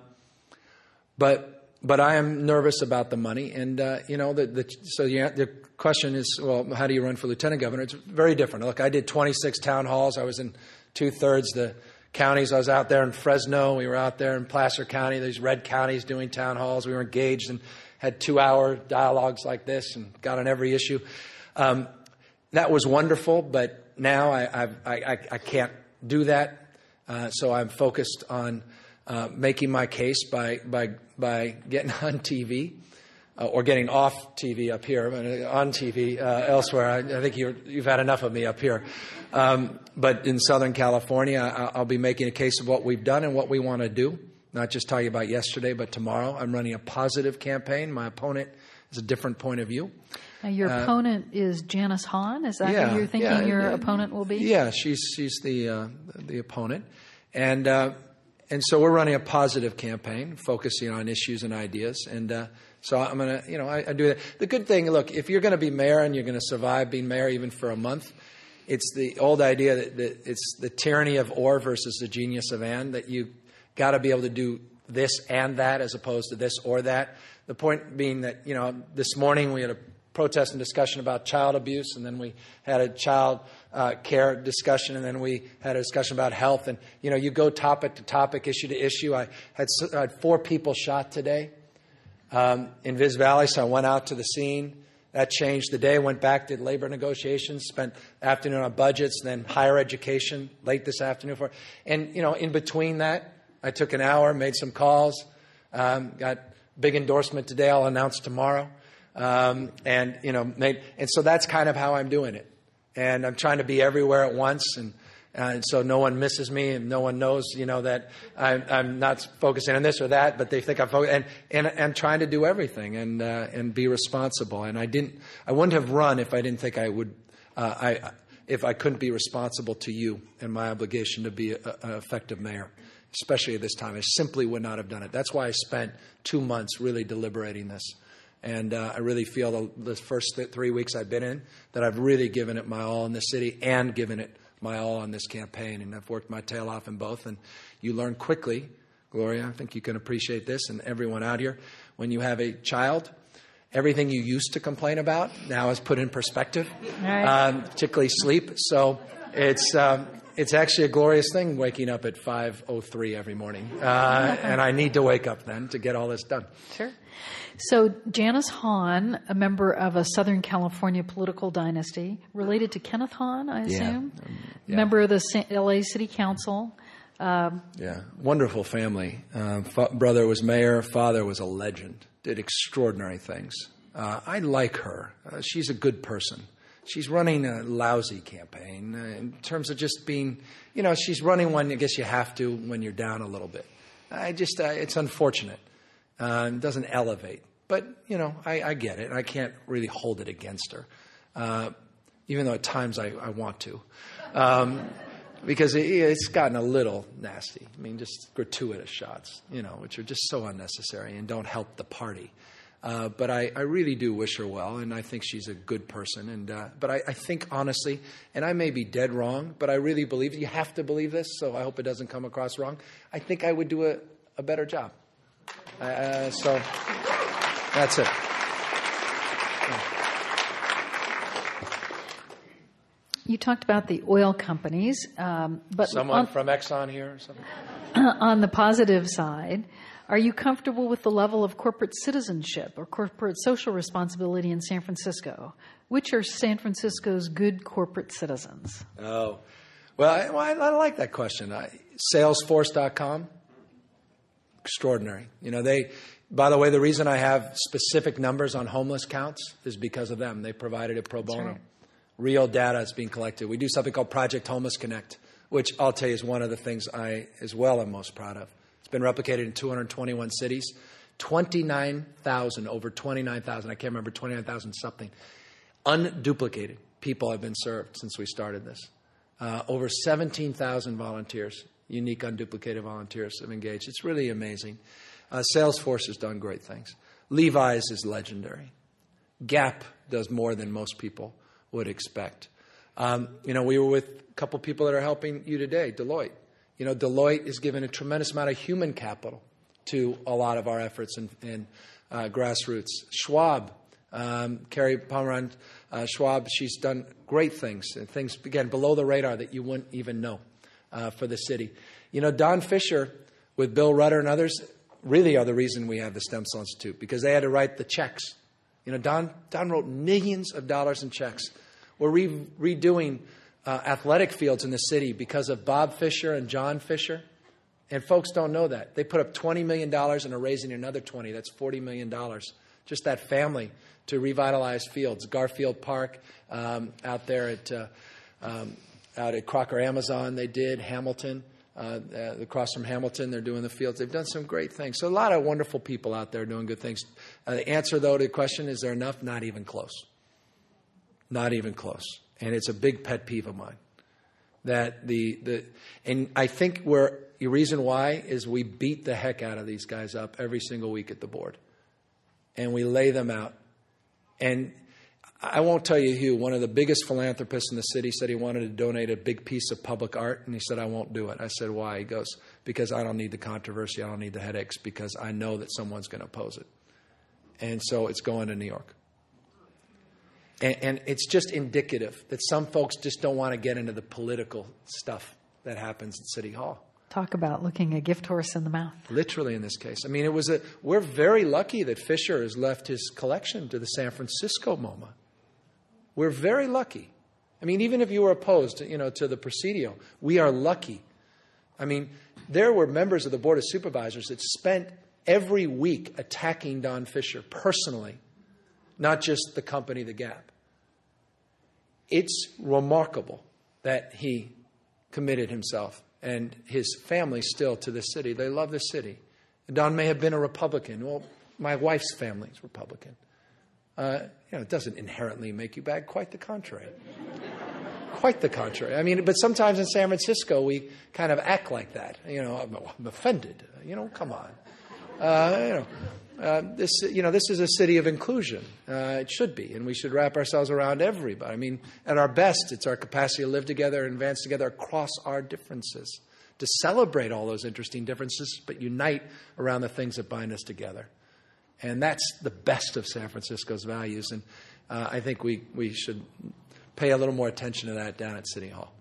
But but I am nervous about the money, and uh, you know the, the so the, the question is, well, how do you run for lieutenant governor? It's very different. Look, I did twenty-six town halls. I was in two thirds the counties. I was out there in Fresno. We were out there in Placer County. These red counties doing town halls. We were engaged and had two hour dialogues like this and got on every issue. Um, that was wonderful, but now I I I, I can't do that. Uh, so I'm focused on. Uh, making my case by by by getting on T V uh, or getting off T V up here, but on T V uh, elsewhere. I, I think you're, you've had enough of me up here. Um, but in Southern California, I, I'll be making a case of what we've done and what we want to do, not just talking about yesterday, but tomorrow. I'm running a positive campaign. My opponent has a different point of view. Now your uh, opponent is Janice Hahn. Is that yeah, who you're thinking yeah, your uh, opponent will be? Yeah, she's she's the uh, the opponent, and. Uh, And so we're running a positive campaign, focusing on issues and ideas. And uh, so I'm going to, you know, I, I do that. The good thing, look, if you're going to be mayor and you're going to survive being mayor even for a month, it's the old idea that, that it's the tyranny of or versus the genius of and, that you got to be able to do this and that as opposed to this or that. The point being that, you know, this morning we had a protest and discussion about child abuse, and then we had a child uh, care discussion, and then we had a discussion about health. And, you know, you go topic to topic, issue to issue. I had, I had four people shot today um, in Viz Valley, so I went out to the scene. That changed the day, went back, did labor negotiations, spent the afternoon on budgets, then higher education late this afternoon. For, and, you know, in between that, I took an hour, made some calls, um, got big endorsement today I'll announce tomorrow. Um, and, you know, made, and so that's kind of how I'm doing it. And I'm trying to be everywhere at once. And, uh, and so no one misses me and no one knows, you know, that I'm, I'm not focusing on this or that, but they think I'm focused and, and, and trying to do everything and, uh, and be responsible. And I didn't, I wouldn't have run if I didn't think I would, uh, I, if I couldn't be responsible to you and my obligation to be an effective mayor, especially at this time. I simply would not have done it. That's why I spent two months really deliberating this. And uh, I really feel the, the first th- three weeks I've been in that I've really given it my all in this city and given it my all on this campaign. And I've worked my tail off in both. And you learn quickly, Gloria, I think you can appreciate this, and everyone out here, when you have a child, everything you used to complain about now is put in perspective, right. um, particularly sleep. So it's um, it's actually a glorious thing waking up at five oh three every morning. Uh, and I need to wake up then to get all this done. Sure. So Janice Hahn, a member of a Southern California political dynasty, related to Kenneth Hahn, I assume, yeah. Um, yeah. member of the L A City Council. Um, yeah, wonderful family. Uh, fa- brother was mayor. Father was a legend. Did extraordinary things. Uh, I like her. Uh, she's a good person. She's running a lousy campaign uh, in terms of just being, you know, she's running one I guess you have to when you're down a little bit. I just, uh, it's unfortunate. Uh, it doesn't elevate. But, you know, I, I get it. I can't really hold it against her, uh, even though at times I, I want to, um, because it, it's gotten a little nasty. I mean, just gratuitous shots, you know, which are just so unnecessary and don't help the party. Uh, but I, I really do wish her well, and I think she's a good person. And uh, but I, I think, honestly, and I may be dead wrong, but I really believe, you have to believe this, so I hope it doesn't come across wrong, I think I would do a, a better job. Uh, so that's it. You talked about the oil companies, um, but someone on, from Exxon here or something? On the positive side, are you comfortable with the level of corporate citizenship or corporate social responsibility in San Francisco? Which are San Francisco's good corporate citizens? Oh, well, I, well, I, I like that question. I, Salesforce dot com. Extraordinary. You know, they, by the way, the reason I have specific numbers on homeless counts is because of them. They provided it pro bono. Right. Real data is being collected. We do something called Project Homeless Connect, which I'll tell you is one of the things I, as well, am most proud of. It's been replicated in two hundred twenty-one cities. twenty-nine thousand, over twenty-nine thousand, I can't remember, twenty-nine thousand something, unduplicated people have been served since we started this. Uh, over seventeen thousand volunteers. Unique, unduplicated volunteers have engaged. It's really amazing. Uh, Salesforce has done great things. Levi's is legendary. Gap does more than most people would expect. Um, you know, we were with a couple people that are helping you today, Deloitte. You know, Deloitte is given a tremendous amount of human capital to a lot of our efforts in, in uh, grassroots. Schwab, um, Carrie Pomerantz, uh, Schwab, she's done great things, and things, again, below the radar that you wouldn't even know. Uh, for the city. You know, Don Fisher with Bill Rutter and others really are the reason we have the Stem Cell Institute, because they had to write the checks. You know, Don, Don wrote millions of dollars in checks. We're re- redoing uh, athletic fields in the city because of Bob Fisher and John Fisher. And folks don't know that. They put up twenty million dollars and are raising another twenty. That's forty million dollars. Just that family to revitalize fields. Garfield Park um, out there at... Uh, um, Out at Crocker Amazon, they did. Hamilton, uh, uh, across from Hamilton, they're doing the fields. They've done some great things. So a lot of wonderful people out there doing good things. Uh, the answer, though, to the question, is there enough? Not even close. Not even close. And it's a big pet peeve of mine. That the, the and I think where the reason why is we beat the heck out of these guys up every single week at the board. And we lay them out. And I won't tell you who. One of the biggest philanthropists in the city said he wanted to donate a big piece of public art, and he said, I won't do it. I said, why? He goes, because I don't need the controversy. I don't need the headaches, because I know that someone's going to oppose it. And so it's going to New York. And, and it's just indicative that some folks just don't want to get into the political stuff that happens at City Hall. Talk about looking a gift horse in the mouth. Literally in this case. I mean, it was a. We're very lucky that Fisher has left his collection to the San Francisco MoMA. We're very lucky. I mean, even if you were opposed, you know, to the Presidio, we are lucky. I mean, there were members of the Board of Supervisors that spent every week attacking Don Fisher personally, not just the company, The Gap. It's remarkable that he committed himself and his family still to this city. They love this city. Don may have been a Republican. Well, my wife's family is Republican. Uh, you know, it doesn't inherently make you bad. Quite the contrary. Quite the contrary. I mean, but sometimes in San Francisco, we kind of act like that. You know, I'm, I'm offended. You know, come on. Uh, you know, uh, this, you know, this is a city of inclusion. Uh, it should be, and we should wrap ourselves around everybody. I mean, at our best, it's our capacity to live together and advance together across our differences, to celebrate all those interesting differences, but unite around the things that bind us together. And that's the best of San Francisco's values, and uh, I think we, we should pay a little more attention to that down at City Hall.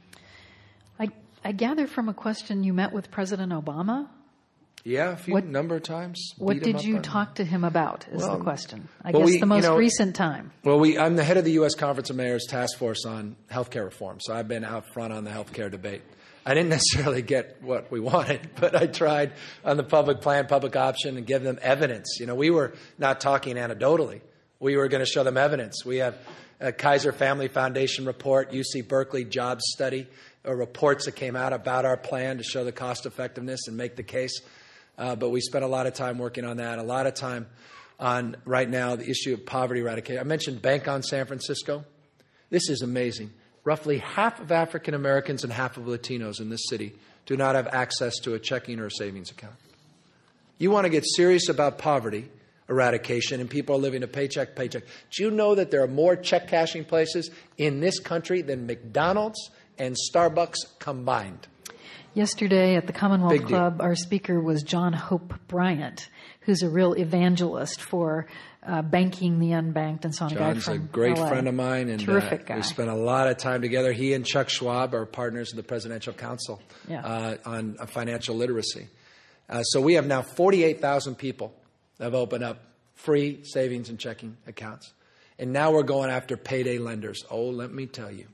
I, I gather from a question you met with President Obama. Yeah, a few What- number of times. What Beat him did up you on- talk to him about is Well, the question. I well, guess we- the most you know- recent time. Well, we, I'm the head of the U S Conference of Mayors Task Force on Healthcare Reform, so I've been out front on the healthcare debate. I didn't necessarily get what we wanted, but I tried on the public plan, public option, and give them evidence. You know, we were not talking anecdotally. We were going to show them evidence. We have a Kaiser Family Foundation report, U C Berkeley jobs study, uh, reports that came out about our plan to show the cost effectiveness and make the case. Uh, but we spent a lot of time working on that, a lot of time on, right now, the issue of poverty eradication. I mentioned Bank on San Francisco. This is amazing. Roughly half of African Americans and half of Latinos in this city do not have access to a checking or a savings account. You want to get serious about poverty eradication and people are living a paycheck to paycheck. Do you know that there are more check cashing places in this country than McDonald's and Starbucks combined? Yesterday at the Commonwealth Big deal. Club, our speaker was John Hope Bryant, who's a real evangelist for uh, banking the unbanked and so on. John's a, guy a from great L A. friend of mine, and Terrific uh, guy. we spent a lot of time together. He and Chuck Schwab are partners of the Presidential Council Yeah. uh, on uh, financial literacy. Uh, so we have now forty-eight thousand people that have opened up free savings and checking accounts. And now we're going after payday lenders. Oh, let me tell you.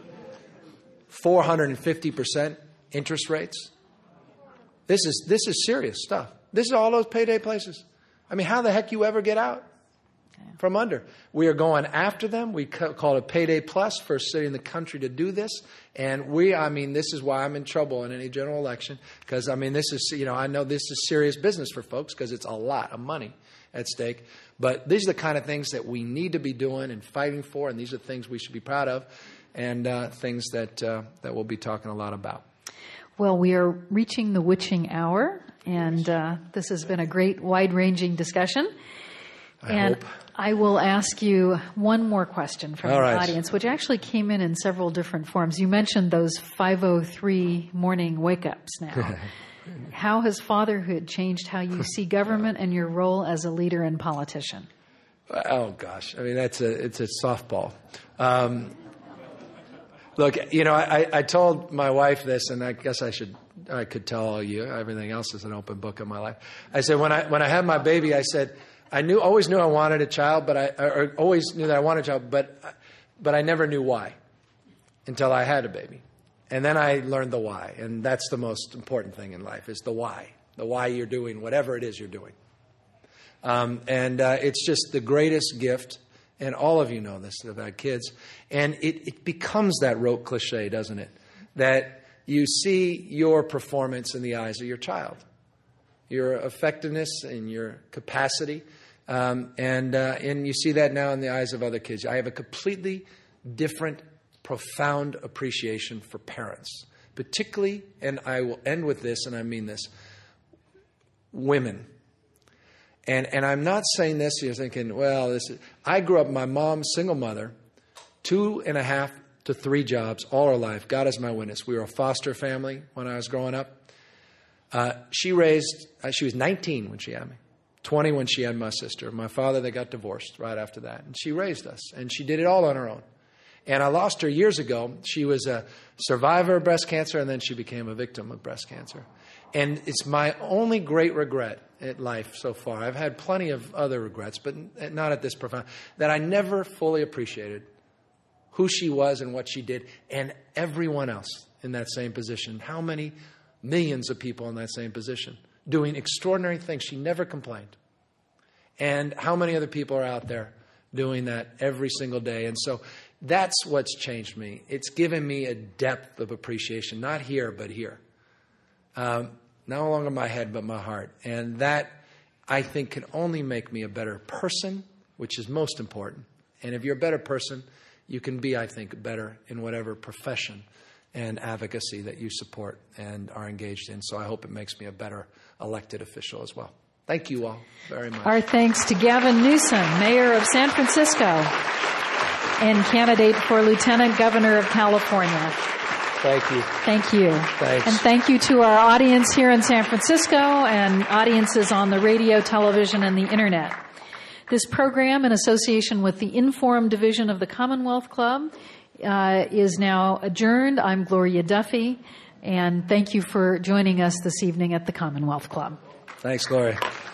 four hundred fifty percent interest rates. This is this is serious stuff. This is all those payday places. I mean, how the heck you ever get out from under? We are going after them. We ca- call it Payday Plus, first city in the country to do this. And we, I mean, this is why I'm in trouble in any general election. Because, I mean, this is, you know, I know this is serious business for folks because it's a lot of money at stake. But these are the kind of things that we need to be doing and fighting for. And these are things we should be proud of and uh, things that uh, that we'll be talking a lot about. Well, we are reaching the witching hour, and uh, this has been a great, wide-ranging discussion. I and hope. I will ask you one more question from All the right. audience, which actually came in in several different forms. You mentioned those five oh three morning wake-ups now. How has fatherhood changed how you see government and your role as a leader and politician? Oh, gosh. I mean, that's a it's a softball. Um, look, you know, I, I told my wife this, and I guess I should I could tell all you. Everything else is an open book in my life. I said when I when I had my baby, I said I knew always knew I wanted a child, but I or always knew that I wanted a child, but but I never knew why until I had a baby, and then I learned the why, and that's the most important thing in life is the why, the why you're doing whatever it is you're doing. Um, and uh, it's just the greatest gift, and all of you know this that have had kids, and it, it becomes that rote cliche, doesn't it? That you see your performance in the eyes of your child, your effectiveness and your capacity, um, and uh, and you see that now in the eyes of other kids. I have a completely different, profound appreciation for parents, particularly, and I will end with this, and I mean this, women. And and I'm not saying this, you're thinking, well, this is, I grew up, my mom's single mother, two and a half to three jobs all her life. God is my witness. We were a foster family when I was growing up. Uh, she raised, uh, she was nineteen when she had me, twenty when she had my sister. My father, they got divorced right after that. And she raised us, and she did it all on her own. And I lost her years ago. She was a survivor of breast cancer, and then she became a victim of breast cancer. And it's my only great regret at life so far. I've had plenty of other regrets, but not at this profound, that I never fully appreciated who she was and what she did, and everyone else in that same position. How many millions of people in that same position doing extraordinary things. She never complained. And how many other people are out there doing that every single day? And so that's what's changed me. It's given me a depth of appreciation, not here, but here. Um, no longer my head, but my heart. And that, I think, can only make me a better person, which is most important. And if you're a better person, you can be, I think, better in whatever profession and advocacy that you support and are engaged in. So I hope it makes me a better elected official as well. Thank you all very much. Our thanks to Gavin Newsom, Mayor of San Francisco and candidate for Lieutenant Governor of California. Thank you. Thank you. Thanks. And thank you to our audience here in San Francisco and audiences on the radio, television, and the Internet. This program, in association with the Inform Division of the Commonwealth Club, uh, is now adjourned. I'm Gloria Duffy, and thank you for joining us this evening at the Commonwealth Club. Thanks, Gloria.